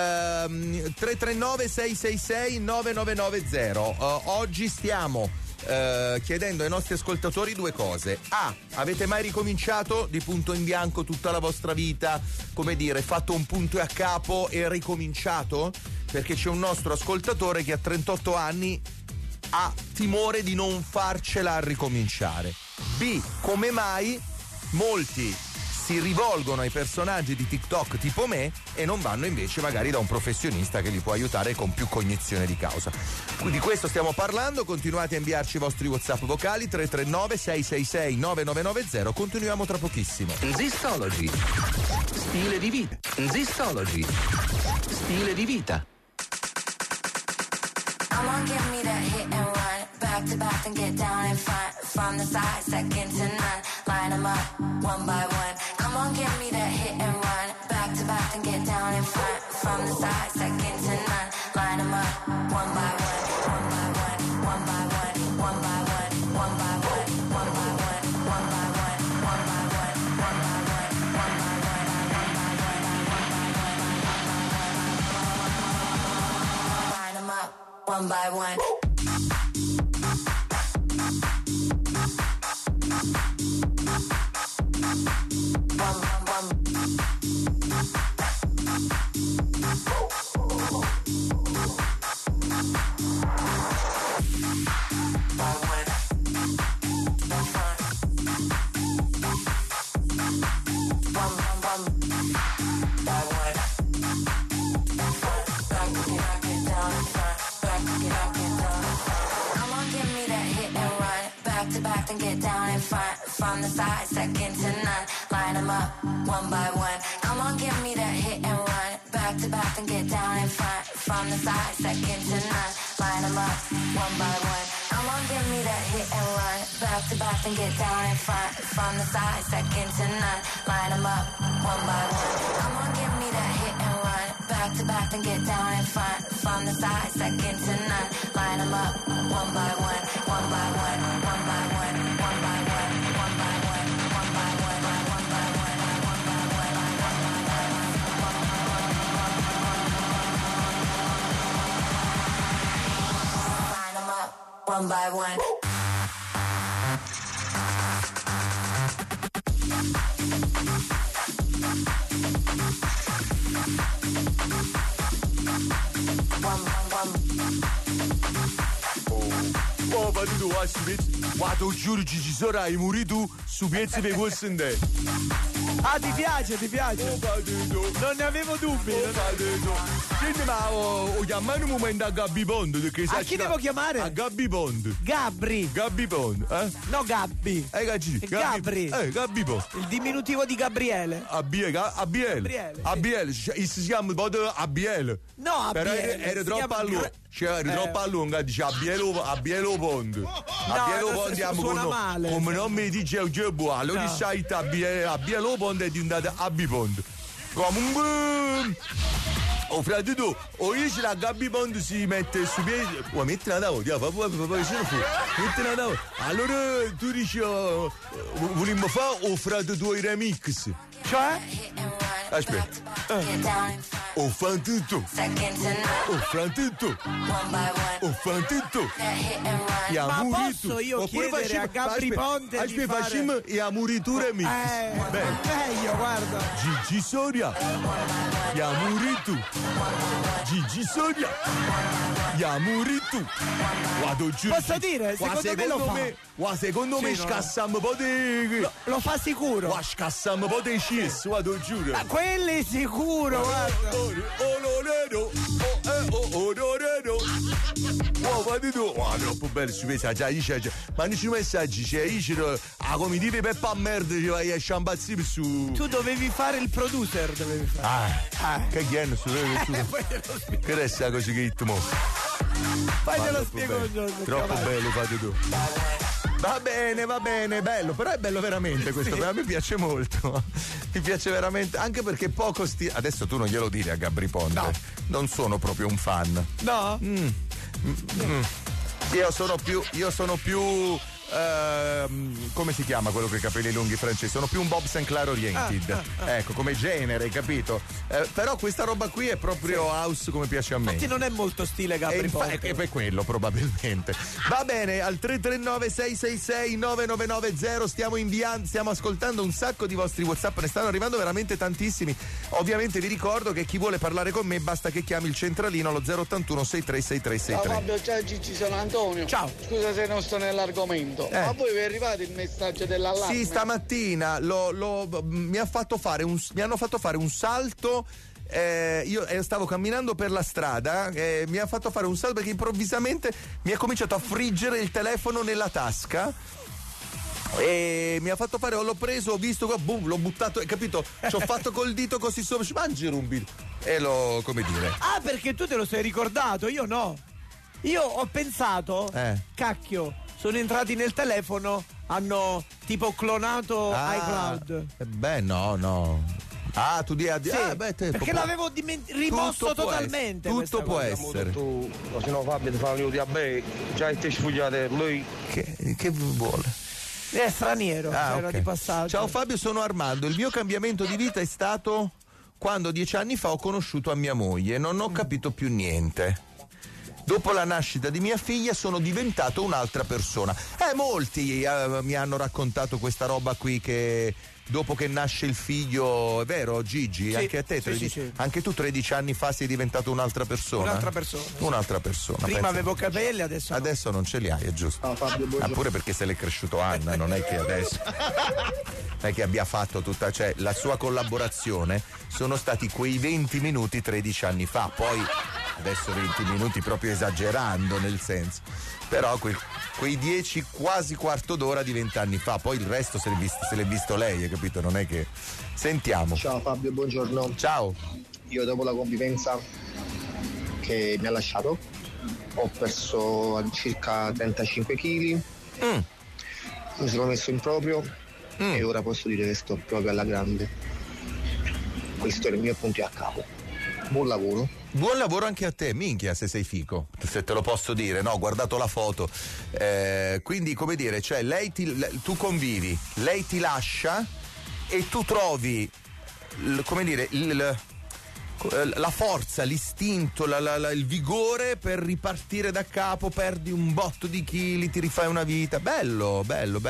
339 666 9990. Oggi stiamo chiedendo ai nostri ascoltatori due cose. Avete mai ricominciato di punto in bianco tutta la vostra vita? Come dire, fatto un punto e a capo e ricominciato? Perché c'è un nostro ascoltatore che a 38 anni ha timore di non farcela a ricominciare. B, come mai molti si rivolgono ai personaggi di TikTok tipo me e non vanno invece magari da un professionista che li può aiutare con più cognizione di causa. Di questo stiamo parlando, continuate a inviarci i vostri WhatsApp vocali 339 666 9990, continuiamo tra pochissimo. Zistology, stile di vita. Zistology, stile di vita. Come on, give me that hit and run. Back to back and get down in front. From the side, second to none. Line them up, one by one. Come on, give me that hit and run. Back to back and get down in front. From the side, second to none. Line them up, one by one. One by one, one by one. One by one, one by one. One by one, one by one. One by one, one by one. One by one, one by one. One by one, one by one. one by one. And get down in front, from the side, second to none. Line them up, one by one. Come on, give me that hit and run. Back to back and get down in front, from the side, second to none. Line them up, one by one. Come on, give me that hit and run. Back to back and get down in front, from the side, second to none. Line them up, one by one. Come on, give me that hit and run. Back to back and get down in front, from the side, second to none. Line them up, one by one, one by one, one by one. One by one. Oh, ma tu vai su pezzi. Guarda, giuro, ci sarai morito su pezzi per quel sentire. Ah, ti piace? Non ne avevo dubbi. Senti, ma ho chiamato un momento a Gabby Pond. A chi devo chiamare? A Gabby Pond. Gabri Pond, eh? No, Gabby. Gabri. Gabby Pond. Il diminutivo di Gabriele. Gabriele. Si chiama proprio Abiele. No, Però Abiele. era troppo a lungo. Era troppo a lungo, dice Abiele Pond. Abiele Pond suona male. Come non mi dice Eugenio Buono. Allora sai Abiele Pond è diventato Abbi Pond. Comunque oh frate tu, o io ce la Gabby Pond si mette su piedi. Metti la tavola, metti la tavola. Allora tu dici volimmo fare o frate tuoi remix. Cioè? Aspetta. Ho fatto tutto. Ho fatto tutto. Ma posso io chiedere a Gabry Ponte di fare... facciamo e a muritura mix. Meglio, guarda. Gigi Soria. Ya muritu. Gigi Soria. Ya muritu. Guarda, giuro. Posso dire? Secondo me lo fa. Secondo me scassiamo un po' di... Lo fa sicuro. Scassiamo un po' di CS, guarda, giuro. Ma quelli sicuro, guarda. Guarda tu, troppo bello su messaggi, ma non ci messaggi, come dire Peppa merda, ci vai a sciampazzire su... Tu dovevi fare il producer, che chiede su... Che resta così che hit mo? Poi te lo spiego un giorno. Troppo bello fate tu. Va bene, bello, però è bello veramente questo, a me piace molto. Mi piace veramente, anche perché poco adesso tu non glielo dire a Gabry Ponte. No. Non sono proprio un fan. No? Io sono più come si chiama quello con i capelli lunghi francesi? Sono più un Bob Sinclair oriented. Ecco, come genere, capito? Però questa roba qui è proprio house come piace a me. Infatti non è molto stile Gabry Ponte. È per quello probabilmente. Va bene, al 339 666 9990 stiamo ascoltando un sacco di vostri WhatsApp, ne stanno arrivando veramente tantissimi. Ovviamente vi ricordo che chi vuole parlare con me basta che chiami il centralino allo 081 636363. Ciao Fabio, ciao Gigi, sono Antonio. Ciao. Scusa se non sto nell'argomento. A voi vi è arrivato il messaggio dell'allarme? Sì, stamattina mi hanno fatto fare un salto. Io stavo camminando per la strada, mi ha fatto fare un salto perché improvvisamente mi ha cominciato a friggere il telefono nella tasca. E mi ha fatto fare, l'ho preso, ho visto qua, boom, l'ho buttato, hai capito? Ci ho fatto col dito così sopra, mangi Rumbi. E l'ho, come dire. Ah, perché tu te lo sei ricordato, io no. Io ho pensato, cacchio, sono entrati nel telefono, hanno tipo clonato iCloud. Beh, no. Ah, tu di perché l'avevo rimosso totalmente. Tutto può essere. Tu, se no Fabio ti fa un diabete, già ti sfugliate lui. Che vuole? È straniero, era di passaggio. Ciao Fabio, sono Armando. Il mio cambiamento di vita è stato quando 10 anni fa ho conosciuto a mia moglie. Non ho capito più niente. Dopo la nascita di mia figlia sono diventato un'altra persona. Molti mi hanno raccontato questa roba qui, che dopo che nasce il figlio, è vero Gigi? Sì, anche a te, sì. Anche tu 13 anni fa sei diventato un'altra persona? Un'altra persona. Prima avevo capelli, adesso non ce li hai, è giusto. Pure perché se l'è cresciuto Anna, non è che adesso non è che abbia fatto tutta, cioè la sua collaborazione sono stati quei 20 minuti 13 anni fa, poi adesso 20 minuti proprio esagerando nel senso, però quei 10 quasi quarto d'ora di 20 anni fa, poi il resto se l'è visto lei, hai capito? Non è che... Sentiamo. Ciao Fabio, buongiorno. Ciao. Io dopo la convivenza che mi ha lasciato ho perso circa 35 kg, mi sono messo in proprio e ora posso dire che sto proprio alla grande. Questo è il mio punto a capo. Buon lavoro. Buon lavoro anche a te, minchia se sei fico, se te lo posso dire, no, ho guardato la foto, quindi come dire, cioè tu convivi, lei ti lascia e tu trovi, come dire, la forza, l'istinto, il vigore per ripartire da capo, perdi un botto di chili, ti rifai una vita. Bello.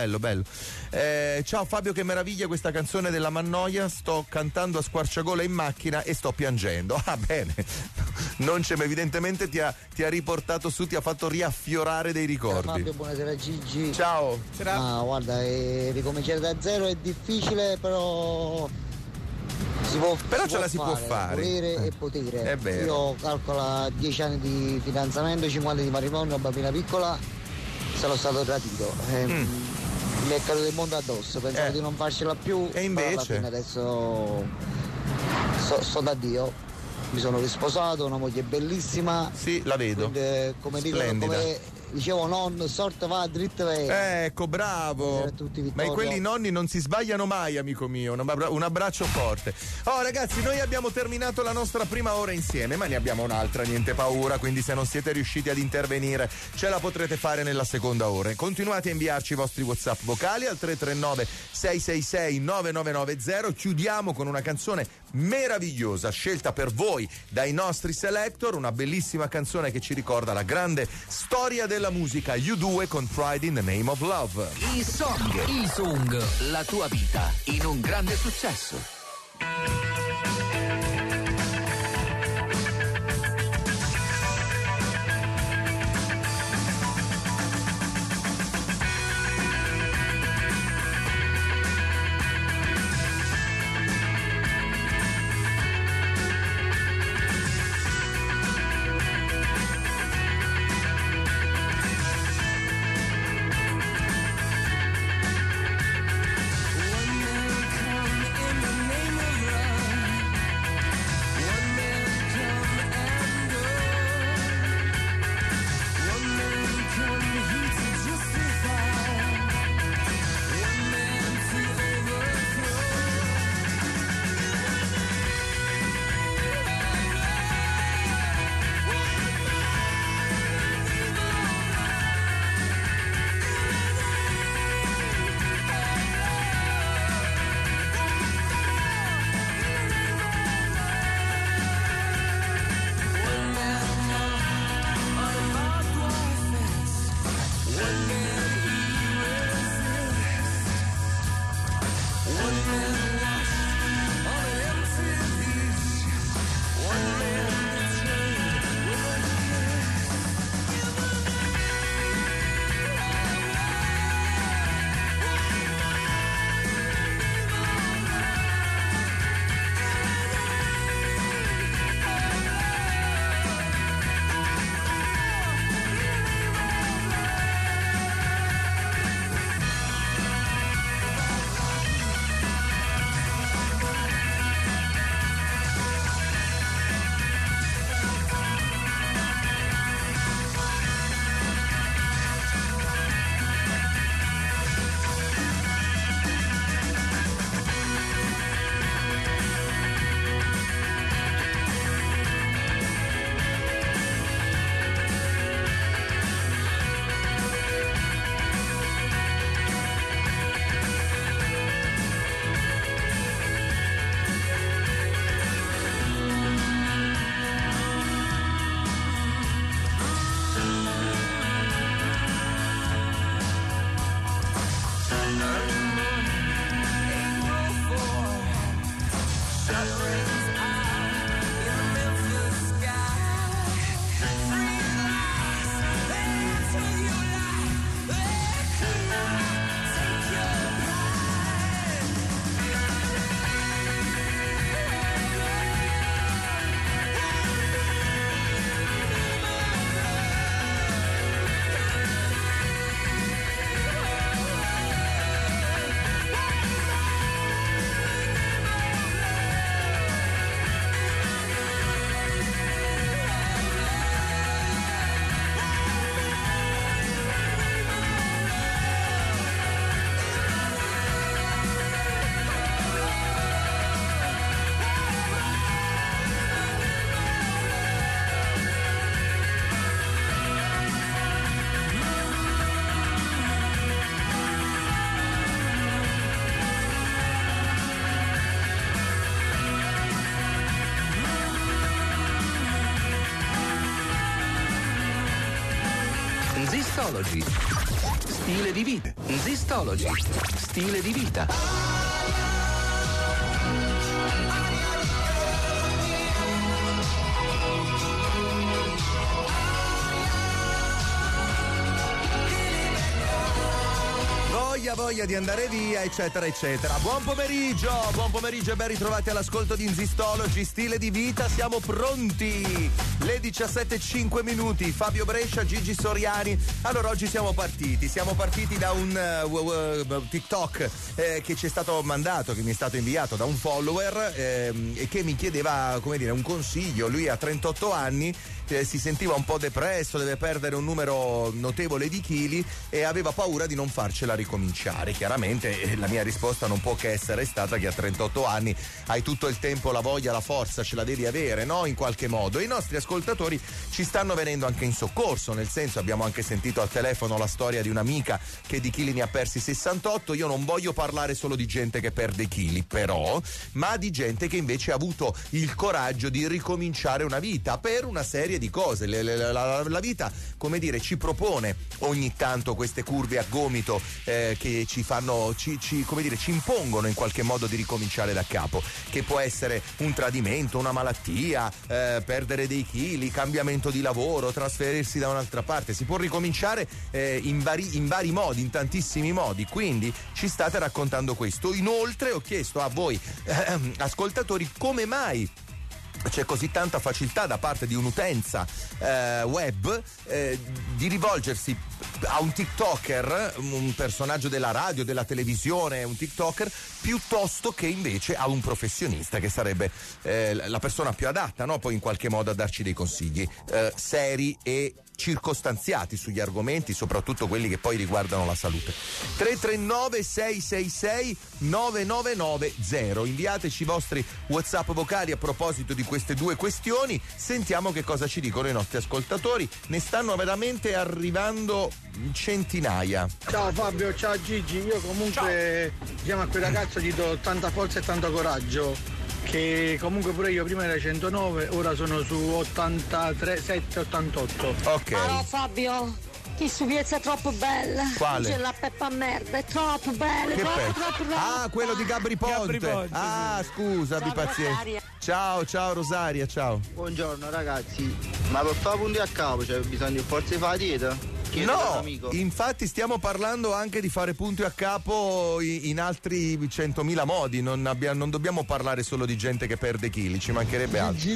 Ciao Fabio, che meraviglia questa canzone della Mannoia, sto cantando a squarciagola in macchina e sto piangendo. Ah, bene, non c'è, ma evidentemente ti ha riportato su, ti ha fatto riaffiorare dei ricordi. Ciao Fabio, buonasera Gigi. Ciao. Guarda, ricominciare da zero è difficile, però si può fare. Volere e potere. È vero. Io calcolo 10 anni di fidanzamento, 50 di matrimonio, una bambina piccola, sono stato tradito. Mi è caduto il mondo addosso, pensavo di non farcela più, e invece alla fine adesso sto da Dio. Mi sono risposato, una moglie bellissima. Sì, la vedo. Quindi, come dicevo, non sorte va dritta vera. Ecco, bravo. Ma quelli nonni non si sbagliano mai, amico mio. Un abbraccio forte. Oh ragazzi, noi abbiamo terminato la nostra prima ora insieme, ma ne abbiamo un'altra, niente paura, quindi se non siete riusciti ad intervenire ce la potrete fare nella seconda ora. Continuate a inviarci i vostri WhatsApp vocali al 339 666 9990. Chiudiamo con una canzone meravigliosa scelta per voi dai nostri selector, una bellissima canzone che ci ricorda la grande storia della musica, U2 con Pride in the Name of Love. I Song, la tua vita in un grande successo. In the Zistology. Stile di vita. Zistology. Stile di vita. Voglia di andare via, eccetera eccetera. Buon pomeriggio e ben ritrovati all'ascolto di Zistology, stile di vita. Siamo pronti, le 17:05, Fabio Brescia, Gigi Soriani. Allora oggi siamo partiti da un TikTok che ci è stato mandato, che mi è stato inviato da un follower e che mi chiedeva, come dire, un consiglio. Lui ha 38 anni, si sentiva un po' depresso, deve perdere un numero notevole di chili e aveva paura di non farcela ricominciare. Chiaramente la mia risposta non può che essere stata che a 38 anni hai tutto il tempo, la voglia, la forza, ce la devi avere, no? In qualche modo. I nostri ascoltatori ci stanno venendo anche in soccorso, nel senso, abbiamo anche sentito al telefono la storia di un'amica che di chili ne ha persi 68. Io non voglio parlare solo di gente che perde chili, però, ma di gente che invece ha avuto il coraggio di ricominciare una vita per una serie di cose. La vita, come dire, ci propone ogni tanto queste curve a gomito che ci fanno, come dire, ci impongono in qualche modo di ricominciare da capo, che può essere un tradimento, una malattia, perdere dei chili, cambiamento di lavoro, trasferirsi da un'altra parte. Si può ricominciare in vari modi, in tantissimi modi, quindi ci state raccontando questo. Inoltre ho chiesto a voi ascoltatori come mai c'è così tanta facilità da parte di un'utenza web di rivolgersi a un TikToker, un personaggio della radio, della televisione, un TikToker, piuttosto che invece a un professionista, che sarebbe la persona più adatta, no? Poi in qualche modo a darci dei consigli seri e circostanziati sugli argomenti, soprattutto quelli che poi riguardano la salute. 339 666 9990. Inviateci i vostri WhatsApp vocali a proposito di queste due questioni, sentiamo che cosa ci dicono i nostri ascoltatori. Ne stanno veramente arrivando centinaia. Ciao Fabio, ciao Gigi, io comunque insieme a quel ragazzo gli do tanta forza e tanto coraggio, che comunque pure io prima era 109, ora sono su 83, 7, 88. Ok. Allora Fabio, che stupiezza è troppo bella. Quale? C'è la peppa merda, è troppo bella, troppo bella. Ah, quello di Gabri Ponte. Ah, scusa, abbi pazienza. Ciao Rosaria, ciao. Buongiorno ragazzi, ma per fare punti a capo c'è bisogno di forza di fare dieta? No, infatti stiamo parlando anche di fare punti a capo in altri 100.000 modi, non dobbiamo parlare solo di gente che perde chili, ci mancherebbe altro.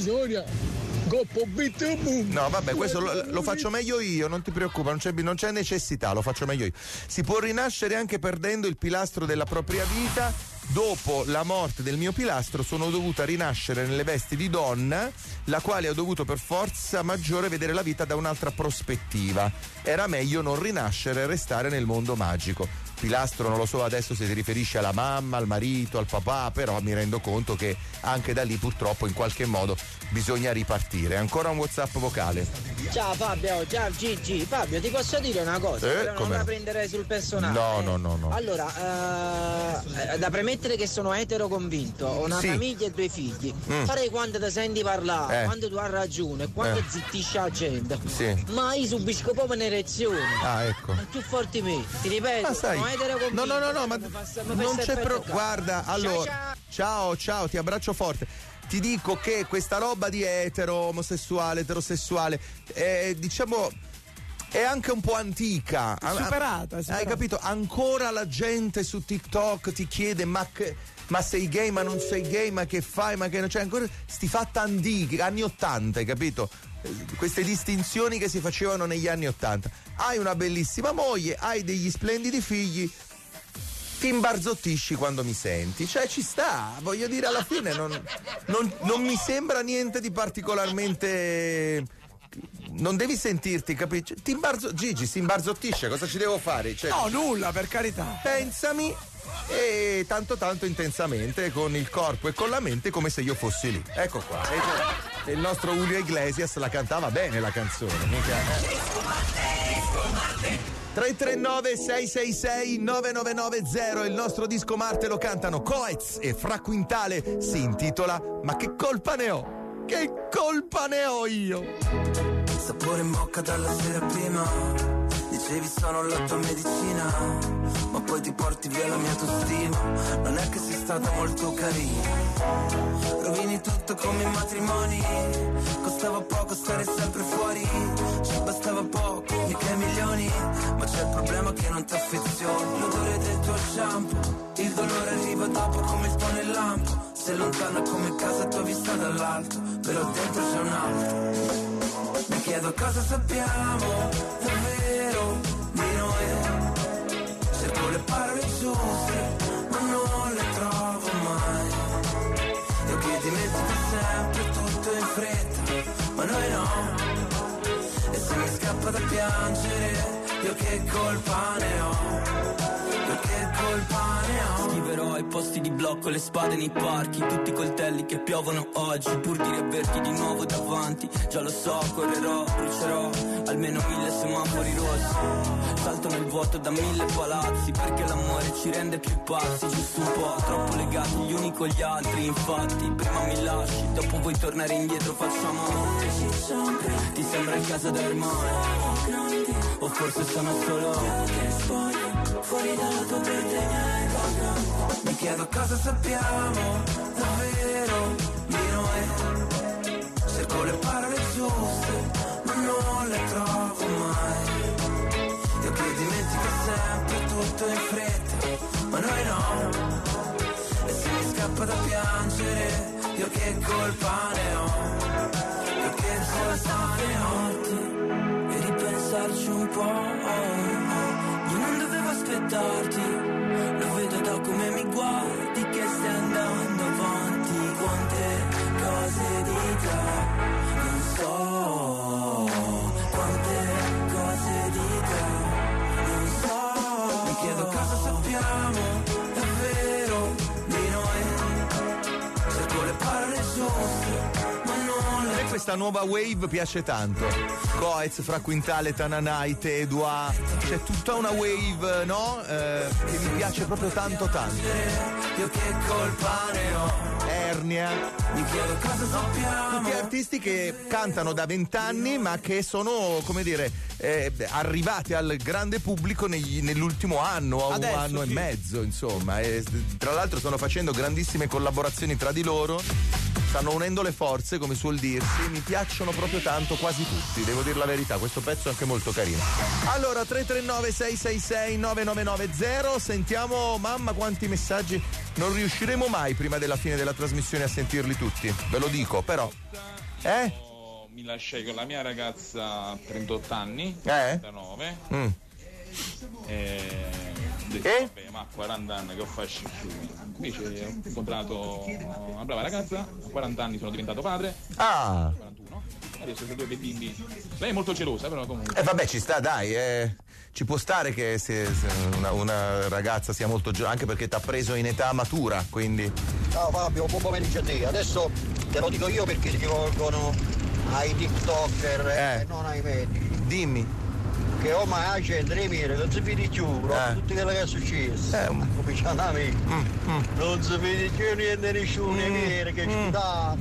No, vabbè, questo lo faccio meglio io, non ti preoccupare, non c'è necessità, lo faccio meglio io. Si può rinascere anche perdendo il pilastro della propria vita. Dopo la morte del mio pilastro sono dovuta rinascere nelle vesti di donna, la quale ho dovuto per forza maggiore vedere la vita da un'altra prospettiva. Era meglio non rinascere e restare nel mondo magico. Pilastro non lo so adesso se si riferisce alla mamma, al marito, al papà, però mi rendo conto che anche da lì purtroppo in qualche modo bisogna ripartire. Ancora un WhatsApp vocale. Ciao Fabio, ciao Gigi. Fabio, ti posso dire una cosa, però non la prenderei sul personale. No. Allora, da premettere che sono etero convinto, ho una famiglia e 2 figli. Farei quando ti senti parlare, quando tu hai ragione, quando zittisci la gente. Ma io subisco proprio un'erezione. Ah, ecco. È più forte me. Ti ripeto, sono etero convinto. No, ma non c'è guarda, allora. Ciao, ti abbraccio forte. Ti dico che questa roba di omosessuale, eterosessuale, diciamo, è anche un po' antica. Superata. Hai capito? Ancora la gente su TikTok ti chiede ma sei gay, ma non sei gay, ma che fai, ma che non c'è ancora sti fatti anni 80, hai capito? Queste distinzioni che si facevano negli anni 80. Hai una bellissima moglie, hai degli splendidi figli, ti imbarzottisci quando mi senti, cioè ci sta, voglio dire, alla fine non mi sembra niente di particolarmente. Non devi sentirti, capisci? Gigi si imbarzottisce, cosa ci devo fare? Cioè, no, nulla, per carità. Pensami e tanto intensamente con il corpo e con la mente, come se io fossi lì. Ecco qua. E il nostro Julio Iglesias la cantava bene la canzone, mica. 339 666 9990, il nostro disco Marte, lo cantano Coez e Fra Quintale, si intitola Ma che colpa ne ho? Che colpa ne ho io? Sapore in bocca dalla sera prima, dicevi sono la tua medicina, ma poi ti porti via la mia autostima. Non è che sei stata molto carina, rovini tutto come i matrimoni. Costava poco stare sempre fuori, ci bastava poco, mica milioni. Ma c'è il problema che non ti affezioni. L'odore del tuo shampoo, il dolore arriva dopo come il tuo nel lampo. Sei lontana come casa tua vista dall'alto, però dentro c'è un altro. Mi chiedo cosa sappiamo davvero di noi. Cerco le parole giuste, ma non le trovo mai. Io che dimentico sempre tutto in fretta, ma noi no. E se mi scappa da piangere, io che colpa ne ho? Che colpa ne ho? Scriverò ai posti di blocco le spade nei parchi, tutti i coltelli che piovono oggi, pur di riaverti di nuovo davanti. Già lo so, correrò, brucerò almeno 1000 semafori rossi. Salto nel vuoto da 1000 palazzi, perché l'amore ci rende più pazzi. Giusto un po', troppo legati gli uni con gli altri. Infatti, prima mi lasci, dopo vuoi tornare indietro, facciamo. Ti sembra il caso d'ormai, o forse sono solo fuori dalla tua mente. Mi chiedo cosa sappiamo davvero di noi. Cerco le parole giuste, ma non le trovo mai. Io che dimentico sempre tutto in fretta, ma noi no. E se mi scappa da piangere, io che colpa ne ho? Io che colpa ne ho? E ripensarci un po'. Io non dovevo aspettarti, lo vedo da come mi guardi che stai andando avanti. Quante cose di te non so, quante cose di te non so. Mi chiedo cosa sappiamo davvero di noi. Cerco le parole giuste, ma non le... Questa nuova wave piace tanto. Coez, Fra Quintale, Tananai, Tedua. C'è tutta una wave, no? Che mi piace proprio tanto tanto. Io che colpa ne ho? Ernia. Mi chiedo cosa sappiamo. Tutti artisti che cantano da 20 anni, ma che sono, come dire, arrivati al grande pubblico nell'ultimo anno o un anno e mezzo, insomma. E, tra l'altro stanno facendo grandissime collaborazioni tra di loro. Stanno unendo le forze, come suol dirsi. Mi piacciono proprio tanto quasi tutti, devo dire la verità. Questo pezzo è anche molto carino. Allora, 339-666-9990. Sentiamo, mamma, quanti messaggi. Non riusciremo mai prima della fine della trasmissione a sentirli tutti. Ve lo dico, però. Mi lasciai con la mia ragazza a 38 anni. 39. Vabbè, ma a 40 anni che ho fatto invece ho incontrato una brava ragazza, a 40 anni sono diventato padre. 41. Adesso ho 2 bimbi. Lei è molto gelosa, però comunque. Vabbè, ci sta, dai, ci può stare che se una ragazza sia molto giovane, anche perché ti ha preso in età matura, quindi. Ciao Fabio, buon pomeriggio a te. Adesso te lo dico io perché si rivolgono ai TikToker e non ai media. Dimmi. Che ormai c'è Dremire, non si vede più, tutti quello che è successo. Cominciano a me. Non si vede più niente, nessuno è che sta.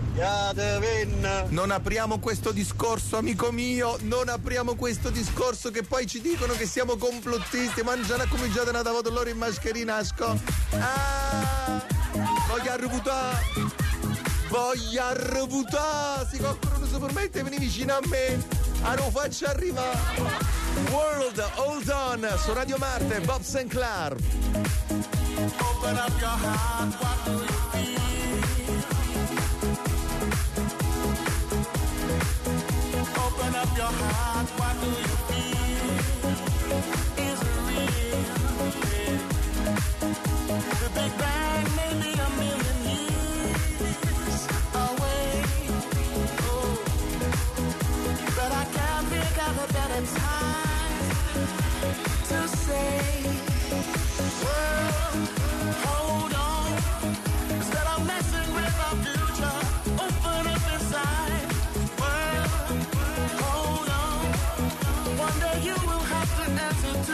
Non apriamo questo discorso, amico mio, non apriamo questo discorso che poi ci dicono che siamo complottisti, ma già ha cominciato a dare loro in mascherina a sco. Voglio arrevutare, se qualcuno non si permette vieni vicino a me. Lo faccio arrivare. World Hold On su Radio Marte, Bob Sinclair. Open up your heart, what do you feel? Open up your heart, what do you feel? Is it real? The Big Bang may be a million years away. But I can't think of a better time to say, world, hold on. Instead of messing with our future, open up inside. World, hold on. One day you will have to answer to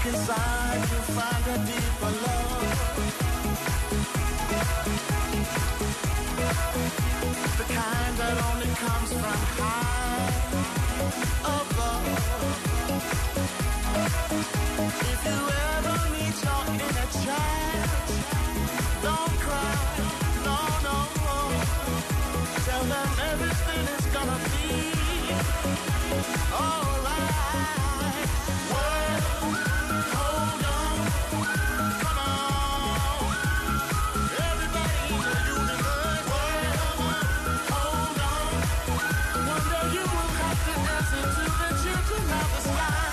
Look inside, you'll find a deeper love. The kind that only comes from high above. If you ever meet your inner child, don't cry, no, no. Tell them everything is gonna be alright. Well, hold on, come on. Everybody in the universe, well, hold on. One day you will have to answer to the children of the sky.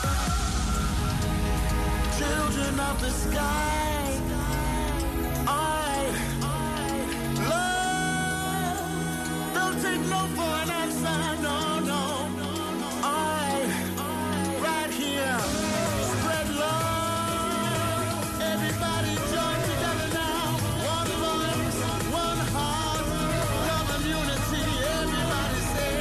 Children of the sky. Take no for an answer, no, no. Right here, spread love. Everybody join together now. One voice, one heart, love and unity. Everybody say.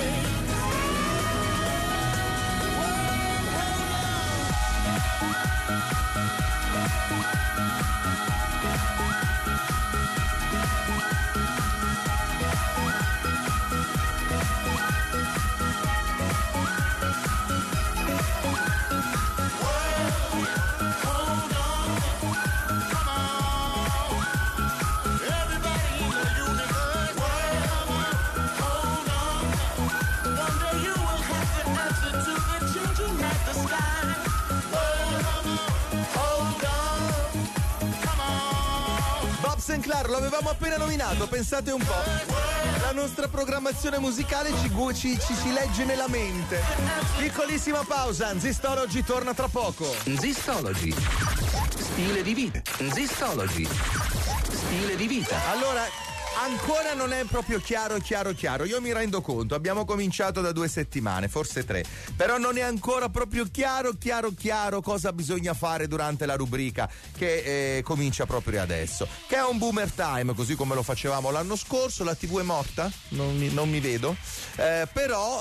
Sinclair, lo avevamo appena nominato, pensate un po'. La nostra programmazione musicale ci legge nella mente. Piccolissima pausa, Nzistology torna tra poco. Nzistology, stile di vita. Nzistology, stile di vita. Allora, ancora non è proprio chiaro. Io mi rendo conto, abbiamo cominciato da 2 settimane, forse 3, però non è ancora proprio chiaro cosa bisogna fare durante la rubrica che comincia proprio adesso, che è un boomer time, così come lo facevamo l'anno scorso. La TV è morta? Non mi vedo, però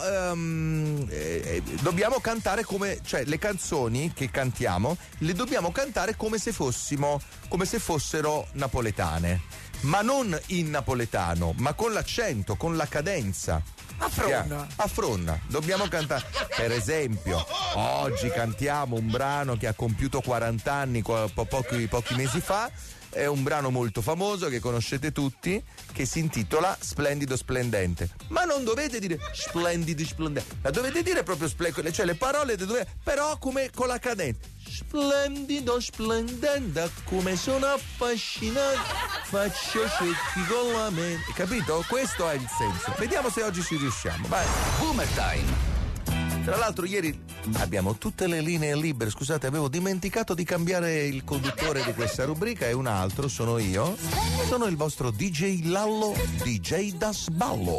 dobbiamo cantare cioè le canzoni che cantiamo le dobbiamo cantare come se fossero napoletane. Ma non in napoletano, ma con l'accento, con la cadenza. A fronna. Dobbiamo cantare. Per esempio, oggi cantiamo un brano che ha compiuto 40 anni pochi mesi fa. È un brano molto famoso che conoscete tutti, che si intitola Splendido Splendente. Ma non dovete dire splendido splendente, la dovete dire proprio cioè le parole però come con la cadenza. Splendido splendente, come sono affascinante, faccio cerchi con la mente. Capito? Questo è il senso. Vediamo se oggi ci riusciamo. Vai. Boomer Time. Tra l'altro ieri abbiamo tutte le linee libere. Scusate, avevo dimenticato di cambiare il conduttore di questa rubrica, e un altro sono io. Sono il vostro DJ Lallo, DJ Das Ballo.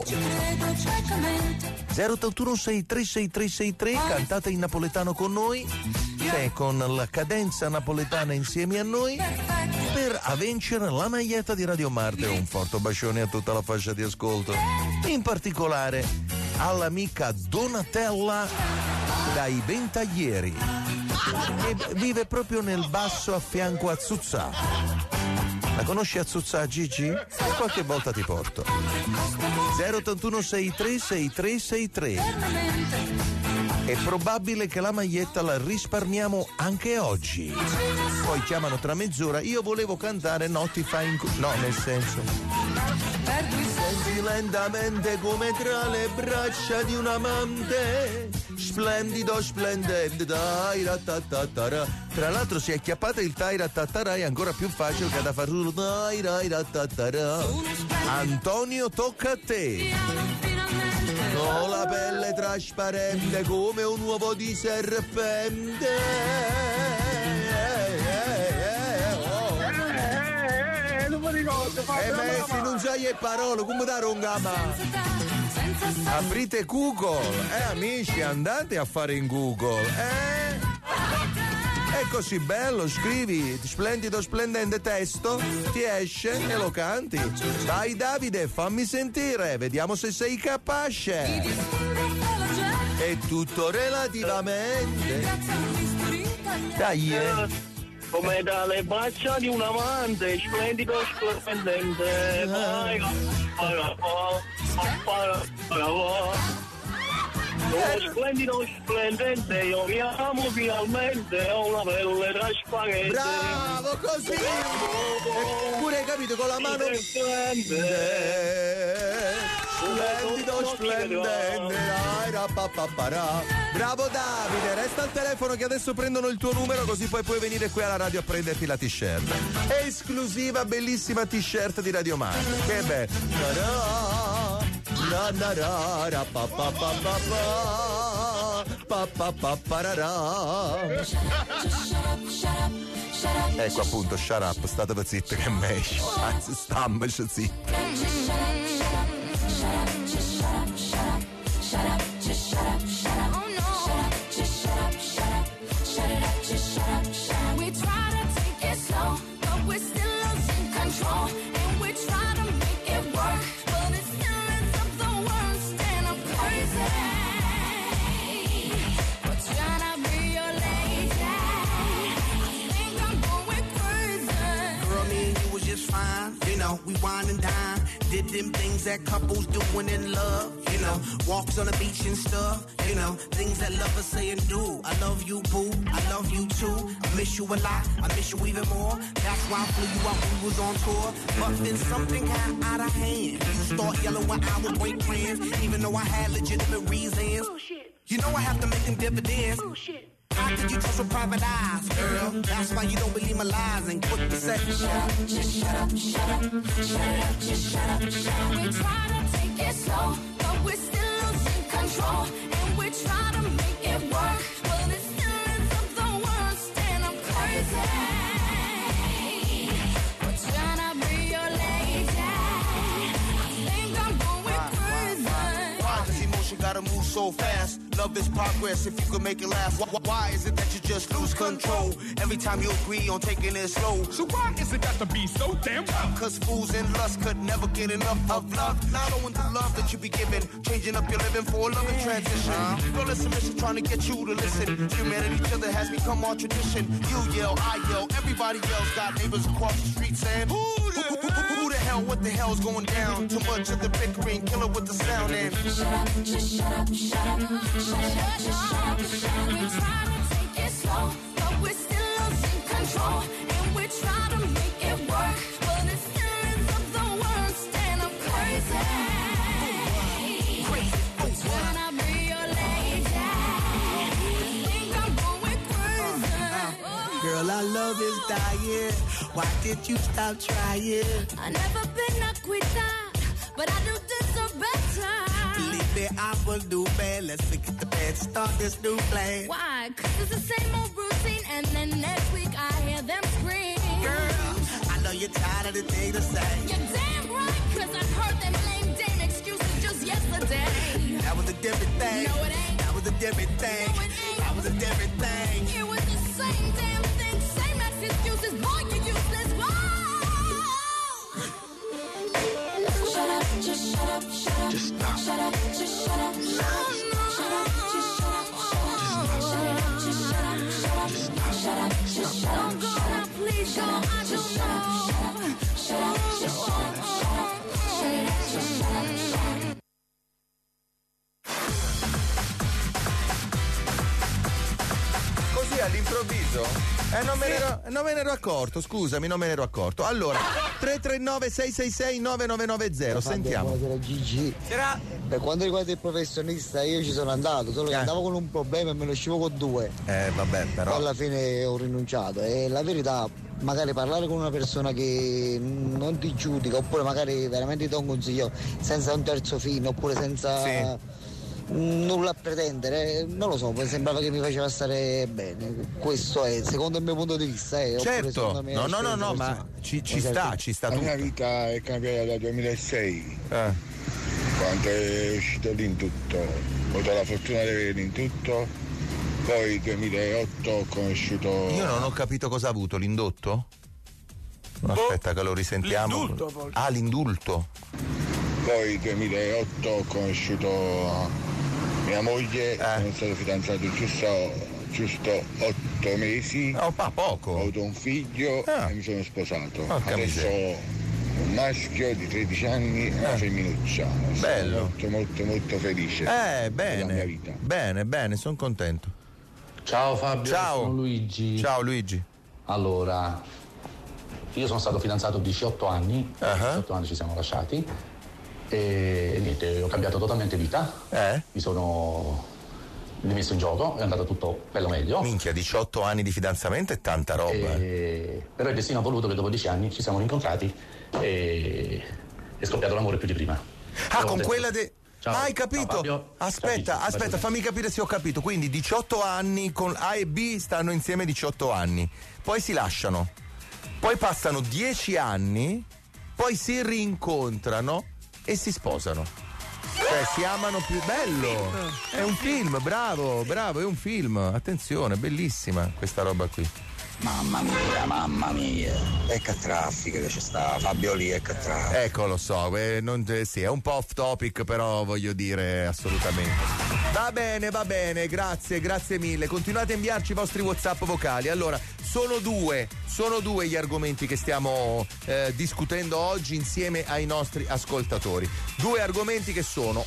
081 636363, cantate in napoletano con noi, cioè con la cadenza napoletana insieme a noi, per vincere la maglietta di Radio Marte. Un forte bacione a tutta la fascia di ascolto, in particolare all'amica Donatella dai Ventaglieri, che vive proprio nel basso a fianco a Zuzza. La conosci a Zuzza, Gigi? Qualche volta ti porto. 081 636363. È probabile che la maglietta la risparmiamo anche oggi. Poi chiamano tra mezz'ora. Io volevo cantare Notifying. No, nel senso. Senti lentamente come tra le braccia di un amante. Splendido, splendente, dai ratattatara. Tra l'altro si è acchiappata il tai ratattatara, è ancora più facile che da far dai ratattatara. Antonio, tocca a te. Ho la pelle trasparente come un uovo di serpente. Non mi ricordo. Se non sai le parole, come dare un gama? Aprite Google, amici, andate a fare in Google, È così bello, scrivi splendido, splendente testo, ti esce e lo canti. Dai Davide, fammi sentire, vediamo se sei capace. È tutto relativamente. Dai. Come dalle braccia di un amante, splendido, splendente. Splendido, splendente, io mi amo finalmente, ho una pelle trasparente. Bravo, così! Eppure hai capito, con la mano splendido, splendente. Bravo Davide, resta al telefono che adesso prendono il tuo numero, così poi puoi venire qui alla radio a prenderti la t-shirt. Esclusiva, bellissima t-shirt di Radio Mani. Che bello. Ecco appunto, shut up, state zitti che è meglio. Anzi, stammaci zitti. We wine and dine, did them things that couples do when in love, you know, walks on the beach and stuff, you know, things that lovers say and do. I love you, boo, I love you too, I miss you a lot, I miss you even more, that's why I flew you out when we was on tour, but then something got out of hand, you start yelling when I would break plans, even though I had legitimate reasons, you know I have to make them dividends. How could you trust with private eyes, girl? That's why you don't believe my lies and quick to say shut up, just shut up, shut up, shut up, just shut up, shut up. We try to take it slow, but we're still losing control, and we try to make it work, but it still ends up the worst, and I'm crazy. We're trying to be your lady. I think I'm going crazy. Why does emotion gotta move so fast? Love is progress if you could make it last. Why is it that you just lose control every time you agree on taking it slow? So why is it got to be so damn tough? Cause fools and lust could never get enough of love. Not knowing the love that you be giving, changing up your living for a loving transition. Girl, it's a mission trying to get you to listen. Humanity, each other has become our tradition. You yell, I yell, everybody yells. Got neighbors across the street saying, who the hell, what the hell's going down? Too much of the bickering, killer with the sound and shut up, just shut up, shut up. Shut up, just shut up, shut up. We try to take it slow, but we're still losing control, and we try to make it work, but it still ends up the worst, and I'm crazy. I'm trying to be your lady. I think I'm going crazy. Girl, our love is dying. Why did you stop trying? I never been a quitter, but I do deserve better. I will do bad. Let's forget the bad, start this new plan. Why? Cause it's the same old routine, and then next week I hear them scream. Girl, I know you're tired of the thing to say. You're damn right, cause I heard them lame damn excuses just yesterday. That was a different thing. No, it ain't. That was a different thing. No, it ain't. That was a different thing. It was the same damn thing, same ass excuses. Boy, you useless. Whoa! Shut up, just shut up, shut up. Just stop. Shut up, just shut up. Shut up, shut up, just shut up. Shut up, just shut up. Shut up, just shut up. Don't go now, please go. I don't know. Shut up, just shut up. Shut up, just shut up. Così all'improvviso? Non me ne ero accorto, scusami, non me ne ero accorto. Allora, 339 666 9990, sentiamo. Buonasera Gigi. Per quanto riguarda il professionista, io ci sono andato, solo che andavo con un problema e me lo uscivo con due. Vabbè, però. Alla fine ho rinunciato. E la verità, magari parlare con una persona che non ti giudica, oppure magari veramente ti dà un consiglio senza un terzo fine, oppure senza. Sì. Nulla a pretendere, non lo so, sembrava che mi faceva stare bene. Questo è secondo il mio punto di vista. Certo, no, ma ci sta La tutto. mia vita è cambiata dal 2006 quando è uscito l'indutto, ho avuto la fortuna di avere l'indutto, poi 2008 ho conosciuto. Io non ho capito cosa ha avuto l'indotto. Aspetta che lo risentiamo. L'indulto, forse. L'indulto. Poi 2008 ho conosciuto mia moglie, sono stato fidanzato giusto 8 mesi. Poco. Ho avuto un figlio e mi sono sposato. Adesso miseria. ho un maschio di 13 anni e una femminuccia. Bello. Sono molto felice della mia vita. Bene, sono contento. Ciao Fabio, Ciao. sono Luigi. Ciao Luigi. Allora, io sono stato fidanzato 18 anni, 18 anni ci siamo lasciati e niente, ho cambiato totalmente vita. Mi sono rimesso in gioco, è andato tutto bello meglio. Minchia, 18 anni di fidanzamento è tanta roba. Però il destino ha voluto che dopo 10 anni ci siamo rincontrati e è scoppiato l'amore più di prima. Con quella hai capito? Ciao, Fabio. Aspetta, fammi capire se ho capito. Quindi 18 anni con A e B stanno insieme 18 anni, poi si lasciano, poi passano 10 anni, poi si rincontrano e si sposano. Cioè si amano più. Bello! È un film, bravo, è un film. Attenzione, bellissima questa roba qui. Mamma mia. Ecco il traffico che c'è sta, Fabio lì, ecco il traffico. Ecco, lo so, sì, è un po' off topic, però voglio dire assolutamente. Va bene, grazie mille. Continuate a inviarci i vostri WhatsApp vocali. Allora, sono due gli argomenti che stiamo discutendo oggi insieme ai nostri ascoltatori. Due argomenti che sono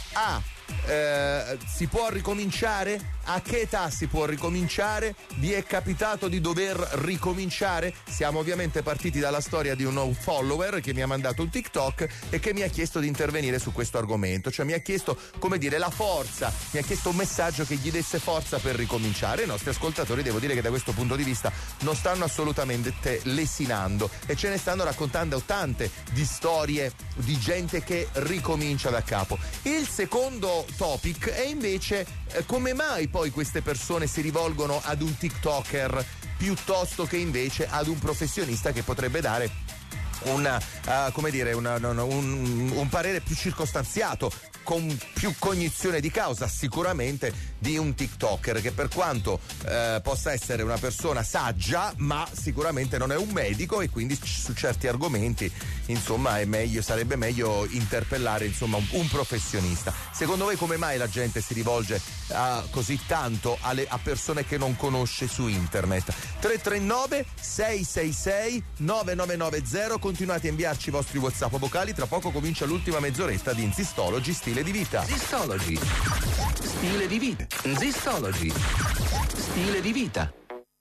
si può ricominciare? A che età si può ricominciare? Vi è capitato di dover ricominciare? Siamo ovviamente partiti dalla storia di un follower che mi ha mandato un TikTok e che mi ha chiesto di intervenire su questo argomento, cioè mi ha chiesto, come dire, la forza, mi ha chiesto un messaggio che gli desse forza per ricominciare. I nostri ascoltatori, devo dire che da questo punto di vista non stanno assolutamente lesinando e ce ne stanno raccontando tante di storie di gente che ricomincia da capo. Il secondo topic è invece come mai poi queste persone si rivolgono ad un TikToker piuttosto che invece ad un professionista che potrebbe dare un parere più circostanziato, con più cognizione di causa sicuramente di un TikToker che, per quanto possa essere una persona saggia, ma sicuramente non è un medico e quindi su certi argomenti insomma sarebbe meglio interpellare insomma un professionista. Secondo voi come mai la gente si rivolge così tanto a persone che non conosce su internet? 339 666 9990. Continuate a inviarci i vostri WhatsApp vocali. Tra poco comincia l'ultima mezz'oretta di Insistology, stile di vita. Insistology, stile di vita. Insistology, stile di vita.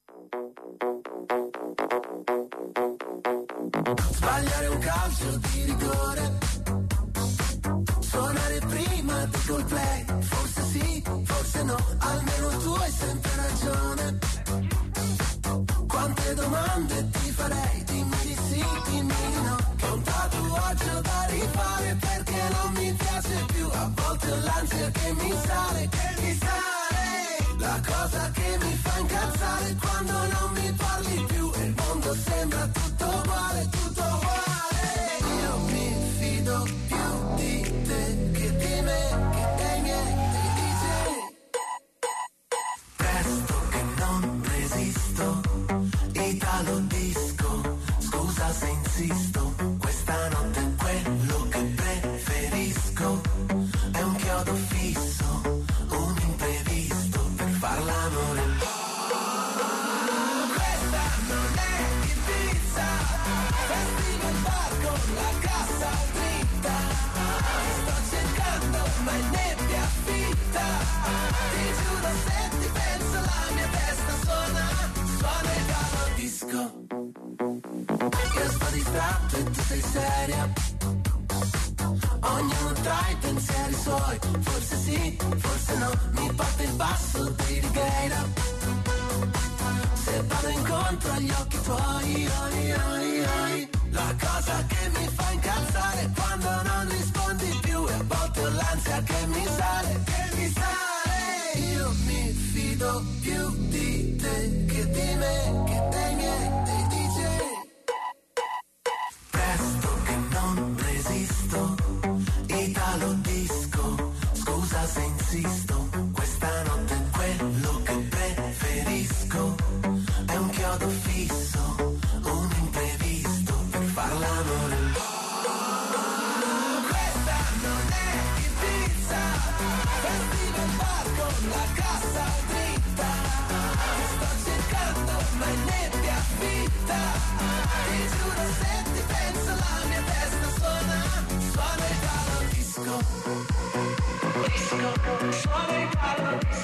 Sbagliare un calcio di rigore, suonare prima di Coldplay, forse sì, forse no, almeno tu hai sempre ragione. Quante domande ti farei, dimmi di sì, dimmi di no, che ho un tatuaggio da rifare perché non mi piace più, a volte ho l'ansia che mi sale, la cosa che mi fa incazzare quando non mi parli più e il mondo sembra tutto uguale, io mi fido più di te che di me, che dei miei, dei DJ. Presto che non resisto, Italo disco, scusa se insisto, questa notte è quello che preferisco, è un chiodo fisso, un imprevisto per far l'amore. Questa non è Ibiza, festival bar con la cassa dritta, sto cercando ma è nebbia fitta, ti giuro se ti penso la mia testa suona Italo disco. Io sto distratto e tu sei seria, ognuno tra i pensieri suoi, forse sì, forse no, mi porta il basso di Righeira, se vado incontro agli occhi tuoi, la cosa che mi fa incazzare è quando non rispondi più e a volte ho l'ansia che mi sale, io mi fido più di te che di me, che dei miei, dei DJ. Presto che non resisto, Italo disco, scusa se insisto, questa notte è quello che preferisco, è un chiodo fisso, un imprevisto per far l'amore. Questa non è Ibiza, festival bar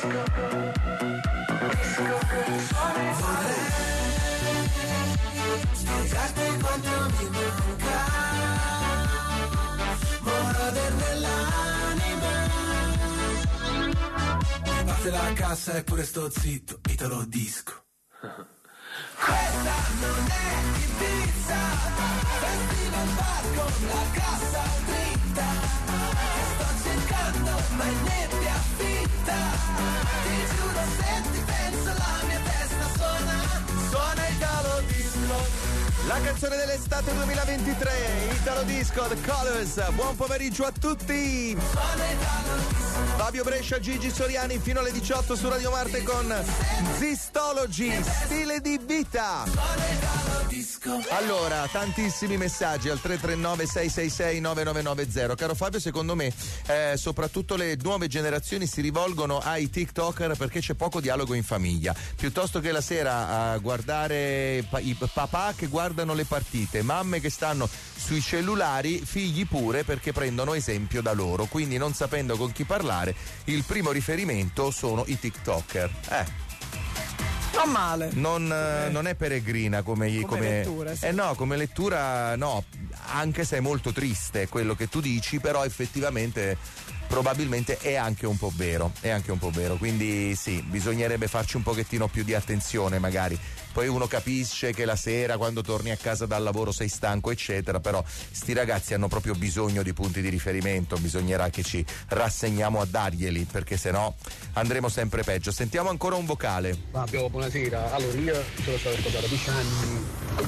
Spiegarti quanto mi manca, moroder nell'anima. Mi parte la cassa e pure sto zitto, Italo disco. Questa non è Ibiza, festival bar con la cassa dritta. Sto cercando ma in nebbia fitta. Ti giuro se ti penso la mia testa suona Italo disco. La canzone dell'estate 2023, Italo Disco, The Colors. Buon pomeriggio a tutti. Fabio Brescia, Gigi Soriani fino alle 18 su Radio Marte con Zistology, stile di vita. Allora, tantissimi messaggi al 339 666 9990. Caro Fabio, secondo me soprattutto le nuove generazioni si rivolgono ai TikToker perché c'è poco dialogo in famiglia. Piuttosto che la sera a guardare i papà che guardano le partite, mamme che stanno sui cellulari, figli pure, perché prendono esempio da loro. Quindi, non sapendo con chi parlare, il primo riferimento sono i TikToker. Non male. Non è peregrina come lettura, sì. No, come lettura no, anche se è molto triste quello che tu dici, però effettivamente probabilmente è anche un po' vero, quindi sì, bisognerebbe farci un pochettino più di attenzione magari. Poi uno capisce che la sera quando torni a casa dal lavoro sei stanco eccetera, però sti ragazzi hanno proprio bisogno di punti di riferimento, bisognerà che ci rassegniamo a darglieli, perché sennò andremo sempre peggio. Sentiamo ancora un vocale. Fabio, buonasera. Allora, io sono stato sposato 10 anni,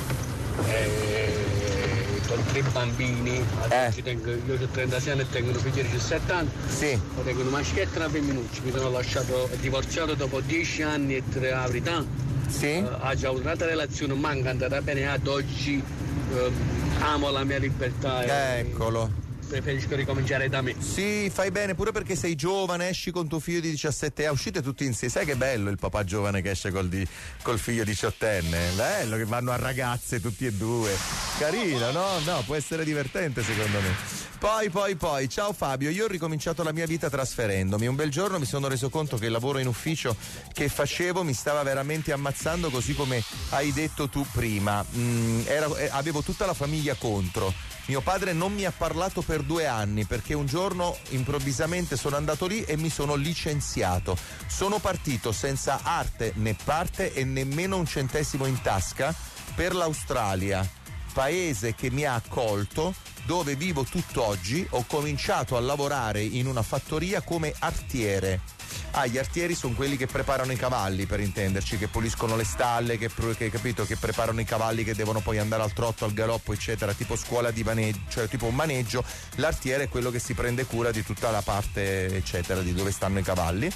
ho 3 bambini, adesso io ho 36 anni e tengo un figlio di 17 anni. Sì. Tengo una maschietta e una femminuccia. Mi sono divorziato dopo 10 anni e 3 la verità. Sì. Ha già un'altra relazione, ma è andata bene ad oggi. Amo la mia libertà. Eccolo. Preferisco ricominciare da me. Sì, fai bene, pure perché sei giovane, esci con tuo figlio di 17 anni, uscite tutti insieme. Sai che bello il papà giovane che esce col figlio 18enne? Bello che vanno a ragazze tutti e due. Carino, no? No, può essere divertente secondo me. Poi, ciao Fabio, io ho ricominciato la mia vita trasferendomi. Un bel giorno mi sono reso conto che il lavoro in ufficio che facevo mi stava veramente ammazzando, così come hai detto tu prima. Avevo tutta la famiglia contro. Mio padre non mi ha parlato per 2 anni perché un giorno improvvisamente sono andato lì e mi sono licenziato. Sono partito senza arte né parte e nemmeno un centesimo in tasca per l'Australia, paese che mi ha accolto, dove vivo tutt'oggi. Ho cominciato a lavorare in una fattoria come artiere. Gli artieri sono quelli che preparano i cavalli, per intenderci, che puliscono le stalle, che preparano i cavalli che devono poi andare al trotto, al galoppo, eccetera, tipo scuola di maneggio, cioè tipo un maneggio. L'artiere è quello che si prende cura di tutta la parte, eccetera, di dove stanno i cavalli.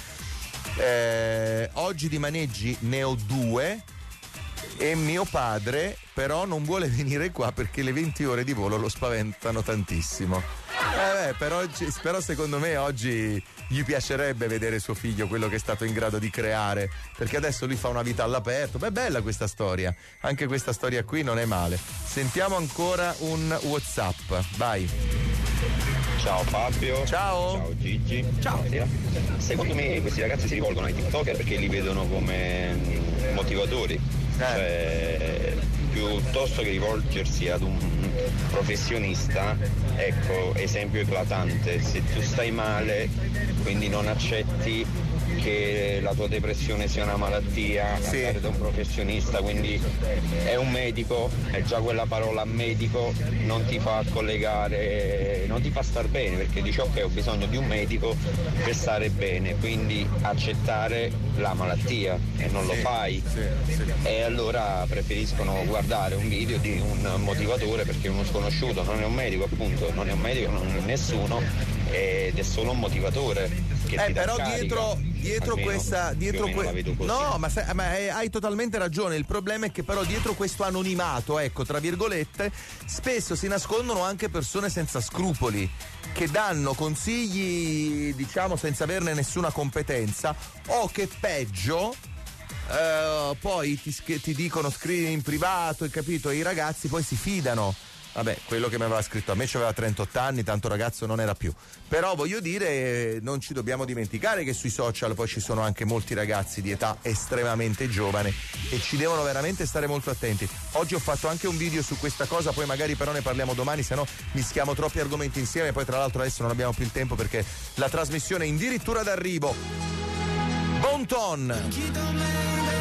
Oggi di maneggi ne ho 2 e mio padre però non vuole venire qua perché le 20 ore di volo lo spaventano tantissimo. Però secondo me oggi gli piacerebbe vedere suo figlio quello che è stato in grado di creare, perché adesso lui fa una vita all'aperto. Beh, bella questa storia, anche questa storia qui non è male. Sentiamo ancora un WhatsApp, vai. Ciao Fabio. Ciao Gigi. Ciao. Secondo me questi ragazzi si rivolgono ai TikToker perché li vedono come motivatori. Cioè, piuttosto che rivolgersi ad un professionista, ecco, esempio eclatante, se tu stai male, quindi non accetti che la tua depressione sia una malattia, andare da un professionista, quindi è un medico, e già quella parola medico non ti fa collegare, non ti fa star bene, perché dici ok, ho bisogno di un medico per stare bene, quindi accettare la malattia e non lo fai. E allora preferiscono guardare un video di un motivatore, perché uno sconosciuto non è un medico, appunto, non è un medico, non è nessuno, ed è solo un motivatore che ti dà però carica. dietro questa no, ma hai totalmente ragione. Il problema è che però dietro questo anonimato, ecco, tra virgolette, spesso si nascondono anche persone senza scrupoli che danno consigli, diciamo, senza averne nessuna competenza, o che peggio poi ti dicono scrivi in privato, hai capito? E i ragazzi poi si fidano vabbè, quello che mi aveva scritto a me aveva 38 anni, tanto ragazzo non era più. Però voglio dire, non ci dobbiamo dimenticare che sui social poi ci sono anche molti ragazzi di età estremamente giovane e ci devono veramente stare molto attenti. Oggi ho fatto anche un video su questa cosa, poi magari però ne parliamo domani, se no mischiamo troppi argomenti insieme, poi tra l'altro adesso non abbiamo più il tempo perché la trasmissione è addirittura d'arrivo. Bon ton!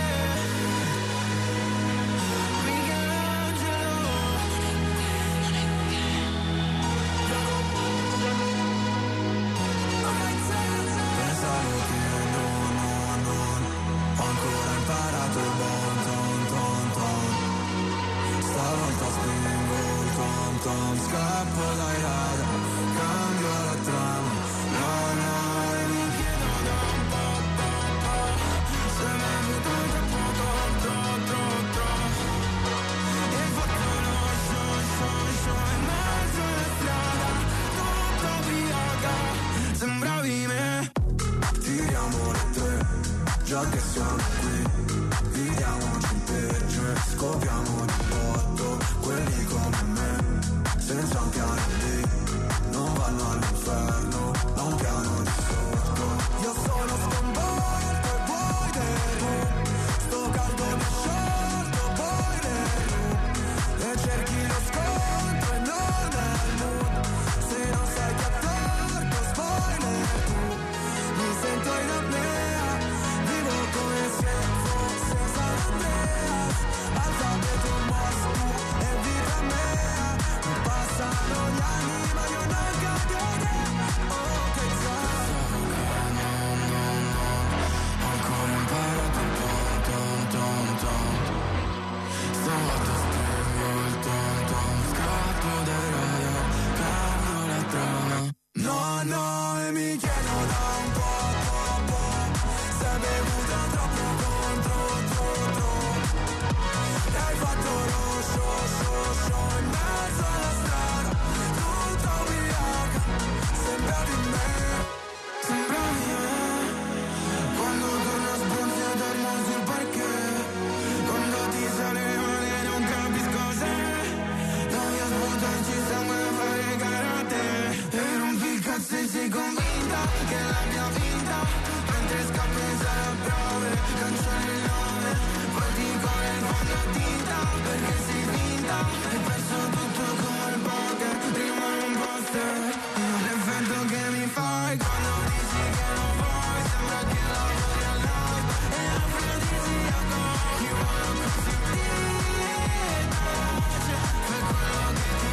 Scappo dai radar, cambio la trama. No, no, e mi chiedo da un po', se ne è avuto troppo. E fatto lo show in mezzo alla strada, tutta ubriaca, sembravi me. Tiriamo le tre, già che siamo qui, vediamoci in peggiore, scopriamo di botto, quelli come me. Senza un piano B, non vanno all'inferno, ma un piano di sotto. Io sono sconvolto e vuoi del sto caldo mi sciolto, poi nel e cerchi lo scontro e non è il mood. Se non sai che ha torto, spoiler tu. Mi sento in apnea, vivo come se fosse San Andreas. Alfabeto Mosca e vita mea. Passano gli anni ma io non cambio oh che ancora imparato il tom. Stavolta spengo il tom. Scappo dai radar, cambio la trama. No, e mi chiedo da un po', se hai bevuto troppo. E hai fatto lo show in mezzo alla strada, tutta ubriaca, sembravi me, quando torno sbronzi e torno sul parquet, quando ti sale le mani e non capisco se voglio sputarci sangue e fare karate, e rompi il cazzo e sei convinta che l'abbia vinta, mentre scappi sarà prove, cancelli il nome, poi ti corre il fondo tinta, perché sei finta, hai perso tutto come il poker, rimane un poster, l'effetto che mi fai quando dici che non vuoi, sembra che lavori all'out, e afrodisiaco, io voglio così per quello che ti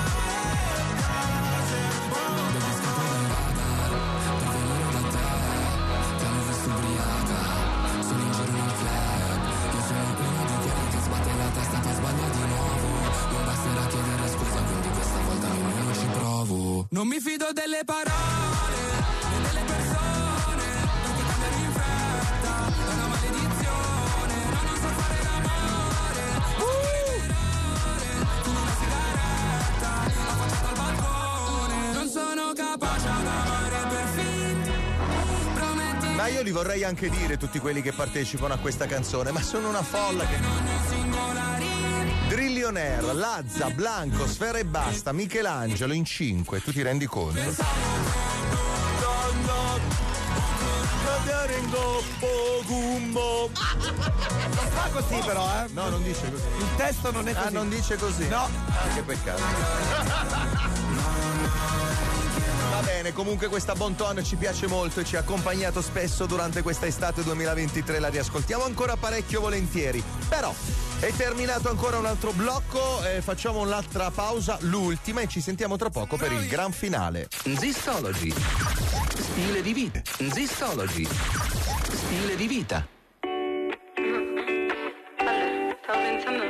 piace, devi scappare dal radar, per venire da te, ti hanno visto ubriaca, sono in giro nel club, io sono uno di quelli che sbatte la testa, che sbaglia di nuovo, non basterà chiedere scusa, quindi questa volta nemmeno ci provo. Non mi fido delle parole e delle persone, perché cambiare in fretta è una maledizione, no, non so fare l'amore, con una sigaretta, affacciata al balcone, non sono capace ad amare per finta, prometti. Ma io li vorrei anche dire tutti quelli che partecipano a questa canzone, ma sono una folla che Drillionaire, Lazza, Blanco, Sfera e Basta, Michelangelo in 5, tu ti rendi conto? Non fa così però, eh? No, non dice così. Il testo non è così. Ah, non dice così? No. Che peccato. Va bene, comunque questa Bon Ton ci piace molto e ci ha accompagnato spesso durante questa estate 2023, la riascoltiamo ancora parecchio volentieri. Però è terminato ancora un altro blocco, facciamo un'altra pausa, l'ultima, e ci sentiamo tra poco per il gran finale. Zistology. Stile di vita. Zistology. Stile di vita. Stavo pensando.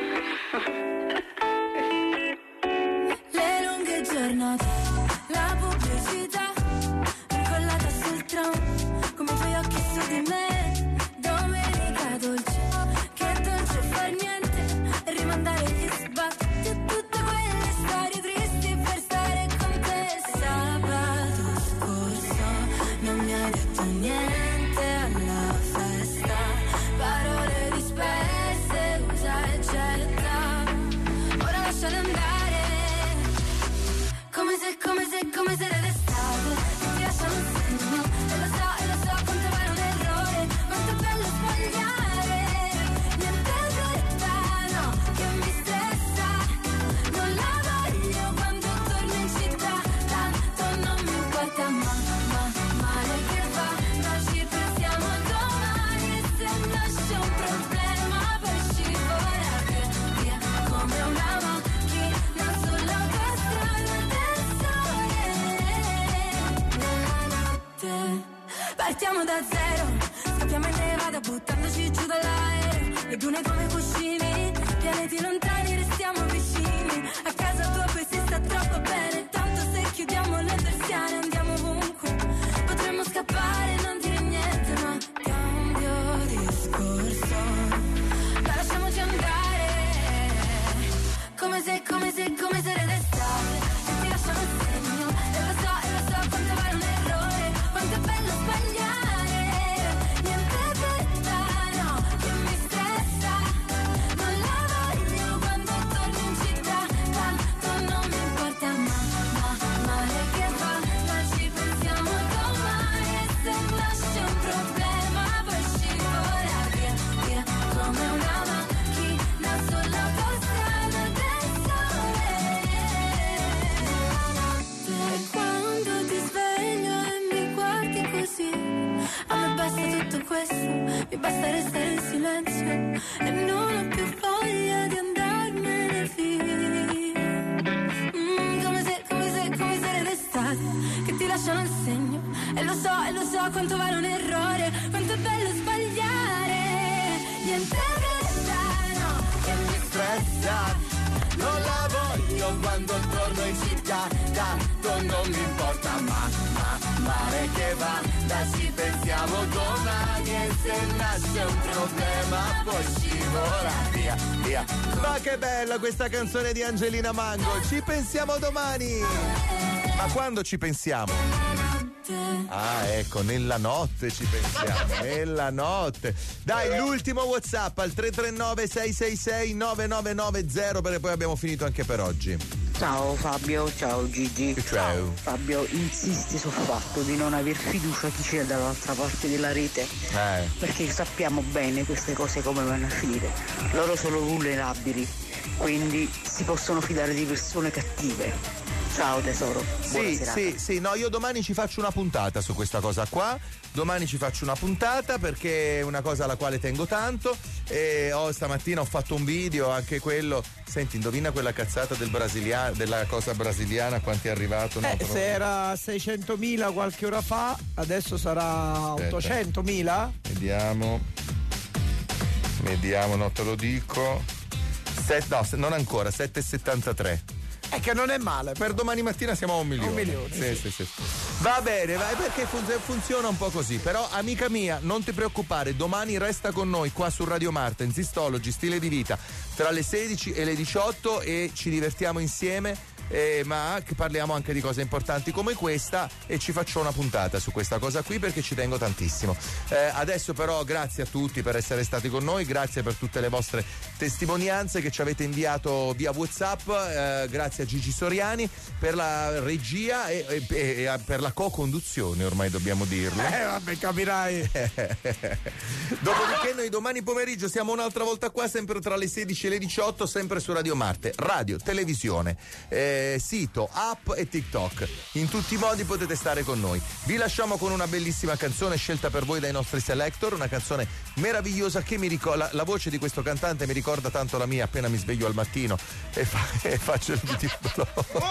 Le lunghe giornate, la pubblicità, incollata sul tram, come i tuoi occhi su di me. Domenica dolce, che dolce far niente, e rimandare gli sbatti a tutte quelle storie tristi per stare con te. Sabato scorso non mi hai detto niente alla festa, parole disperse, usa e getta. Ora lasciale andare, partiamo da zero. Scappiamo in nevada buttandoci giù dall'aereo. Le dune come cuscini, pianeti lontani restiamo vicini. A casa tua poi si sta troppo bene. Tanto se chiudiamo le persiane andiamo ovunque. Potremmo scappare e non dire niente, ma cambio discorso. Ma lasciamoci andare. Come se d'estate. Se ti lasciano il segno. E lo so quanto vale un errore. Quanto è bello sbagliare. Niente fretta, no, che mi stressa. Non la voglio quando torno in città. Tanto non mi importa male che va. Ma ci pensiamo domani. E se nasce un problema poi scivola via, via. Come una macchina sull'autostrada del sole. E quando ti sveglio e mi guardi così, a me basta tutto questo, mi basta restare in silenzio e non ho più voglia di andarmene via. Come se d'estate che ti lasciano il segno. E lo so quanto vale un errore, quanto è bello sbagliare. Niente fretta, no, che mi stressa. Non la voglio quando torno in città. Tanto non mi importa male che va. Da ci pensiamo domani. E se nasce un problema poi scivola via, via. Ma che bella questa canzone di Angelina Mango. Ci pensiamo domani. Ma quando ci pensiamo? Ah, ecco, nella notte ci pensiamo, nella notte. Dai, l'ultimo WhatsApp al 339-666-9990, perché poi abbiamo finito anche per oggi. Ciao Fabio, ciao Gigi. Ciao. Fabio, insisti sul fatto di non aver fiducia chi c'è dall'altra parte della rete. Perché sappiamo bene queste cose come vanno a finire. Loro sono vulnerabili, quindi si possono fidare di persone cattive. Ciao tesoro. Sì, no, io domani ci faccio una puntata su questa cosa qua. Domani ci faccio una puntata perché è una cosa alla quale tengo tanto. E stamattina ho fatto un video, anche quello. Senti, indovina quella cazzata della cosa brasiliana, quanti è arrivato? No, se era 600.000 qualche ora fa, adesso sarà 800.000? Vediamo, no, te lo dico. Non ancora, 7,73. È che non è male. Per domani mattina siamo a 1 milione. 1 milione. Sì. Va bene, vai, perché funziona un po' così. Però, amica mia, non ti preoccupare, domani resta con noi qua su Radio Marten, Zistology, Stile di Vita, tra le 16 e le 18 e ci divertiamo insieme. Ma parliamo anche di cose importanti come questa e ci faccio una puntata su questa cosa qui perché ci tengo tantissimo. Adesso però grazie a tutti per essere stati con noi, grazie per tutte le vostre testimonianze che ci avete inviato via WhatsApp, grazie a Gigi Soriani per la regia e per la co-conduzione, ormai dobbiamo dirlo. Vabbè, capirai. Dopodiché noi domani pomeriggio siamo un'altra volta qua, sempre tra le 16 e le 18, sempre su Radio Marte, radio, televisione, sito, app e TikTok. In tutti i modi potete stare con noi. Vi lasciamo con una bellissima canzone scelta per voi dai nostri selector, una canzone meravigliosa che mi ricorda, la voce di questo cantante mi ricorda tanto la mia appena mi sveglio al mattino e faccio il titolo.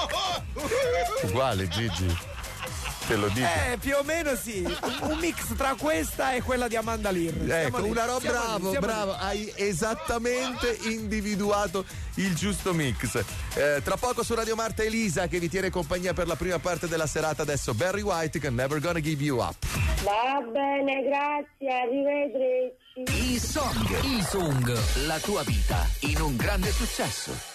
Uguale, Gigi. Te lo dico. Più o meno sì. Un mix tra questa e quella di Amanda Lear. Ecco, una roba, bravo, hai esattamente individuato il giusto mix. Tra poco su Radio Marta Elisa che vi tiene compagnia per la prima parte della serata. Adesso Barry White con Never Gonna Give You Up. Va bene, grazie, arrivederci. Il song, la tua vita in un grande successo.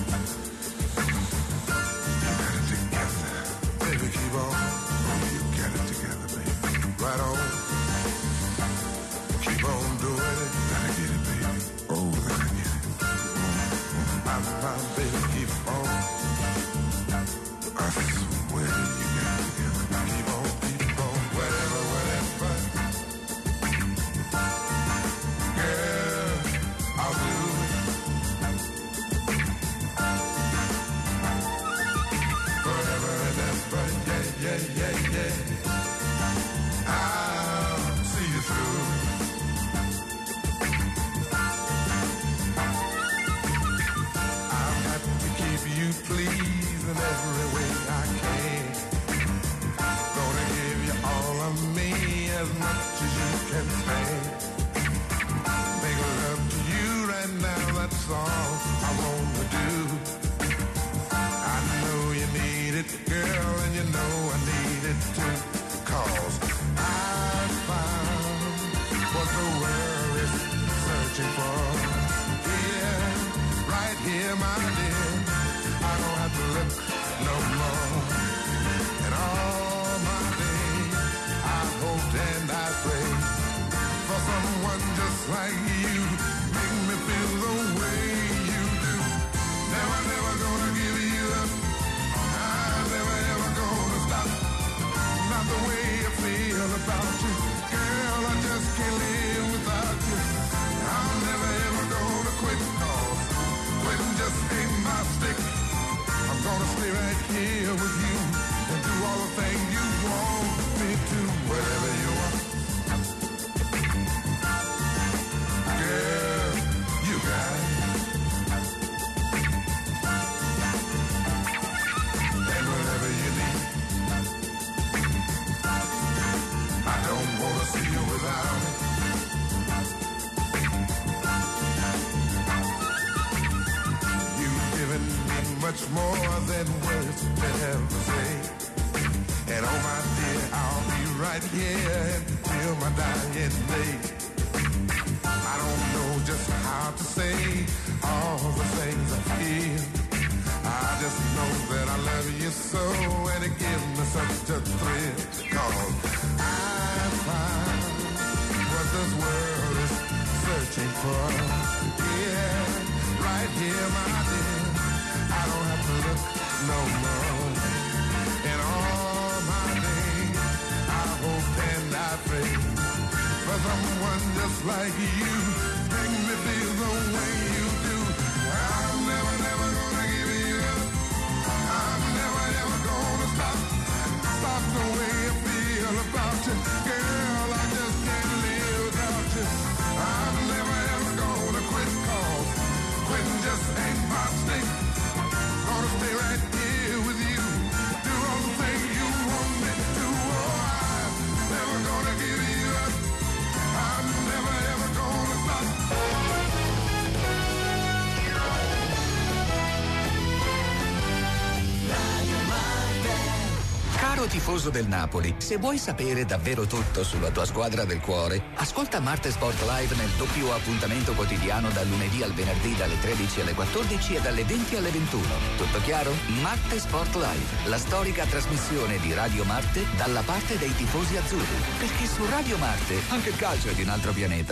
Keep on, you got you please in every way I can. Gonna give you all of me as much as you can stand. Make love to you right now, that's all I wanna do. I know you need it, girl, and you know I need it too. 'Cause I found what the world is searching for. Yeah, right here, my dear. I don't have to look no more. And all my days I hoped and I prayed for someone just like you. Make me feel the way you do. Never, never gonna give you up. I'm never, ever gonna stop. Not the way I feel about you. Girl, I just can't live without you. I'm never, ever gonna quit. 'Cause quitting just ain't my stick. I'm gonna stay right here with you and do all the things you want me to, whatever you want. Girl, you got it. And whatever you need, I don't wanna see you without it. You've given me much more than words can ever say. And oh my dear, I'll be right here until my dying day. I don't know just how to say all the things I feel. I just know that I love you so, and it gives me such a thrill. 'Cause I find what this world is searching for. Yeah, right here, my dear. I don't have to look no more. In all my days, I hope and I pray for someone just like you. Make me feel the way you do. I'm never, never gonna give you up. I'm never, ever gonna stop. Stop the way I feel about you. Girl, I just can't live without you. I'm never, ever gonna quit. 'Cause quitting just ain't my stick. Gonna stay right here with you. Do all the things you want me to. Oh, I'm never gonna give you up. I'm never, ever gonna stop. Caro tifoso del Napoli, se vuoi sapere davvero tutto sulla tua squadra del cuore, ascolta Marte Sport Live nel doppio appuntamento quotidiano dal lunedì al venerdì dalle 13 alle 14 e dalle 20 alle 21. Tutto chiaro? Marte Sport Live, la storica trasmissione di Radio Marte dalla parte dei tifosi azzurri. Perché su Radio Marte anche il calcio è di un altro pianeta.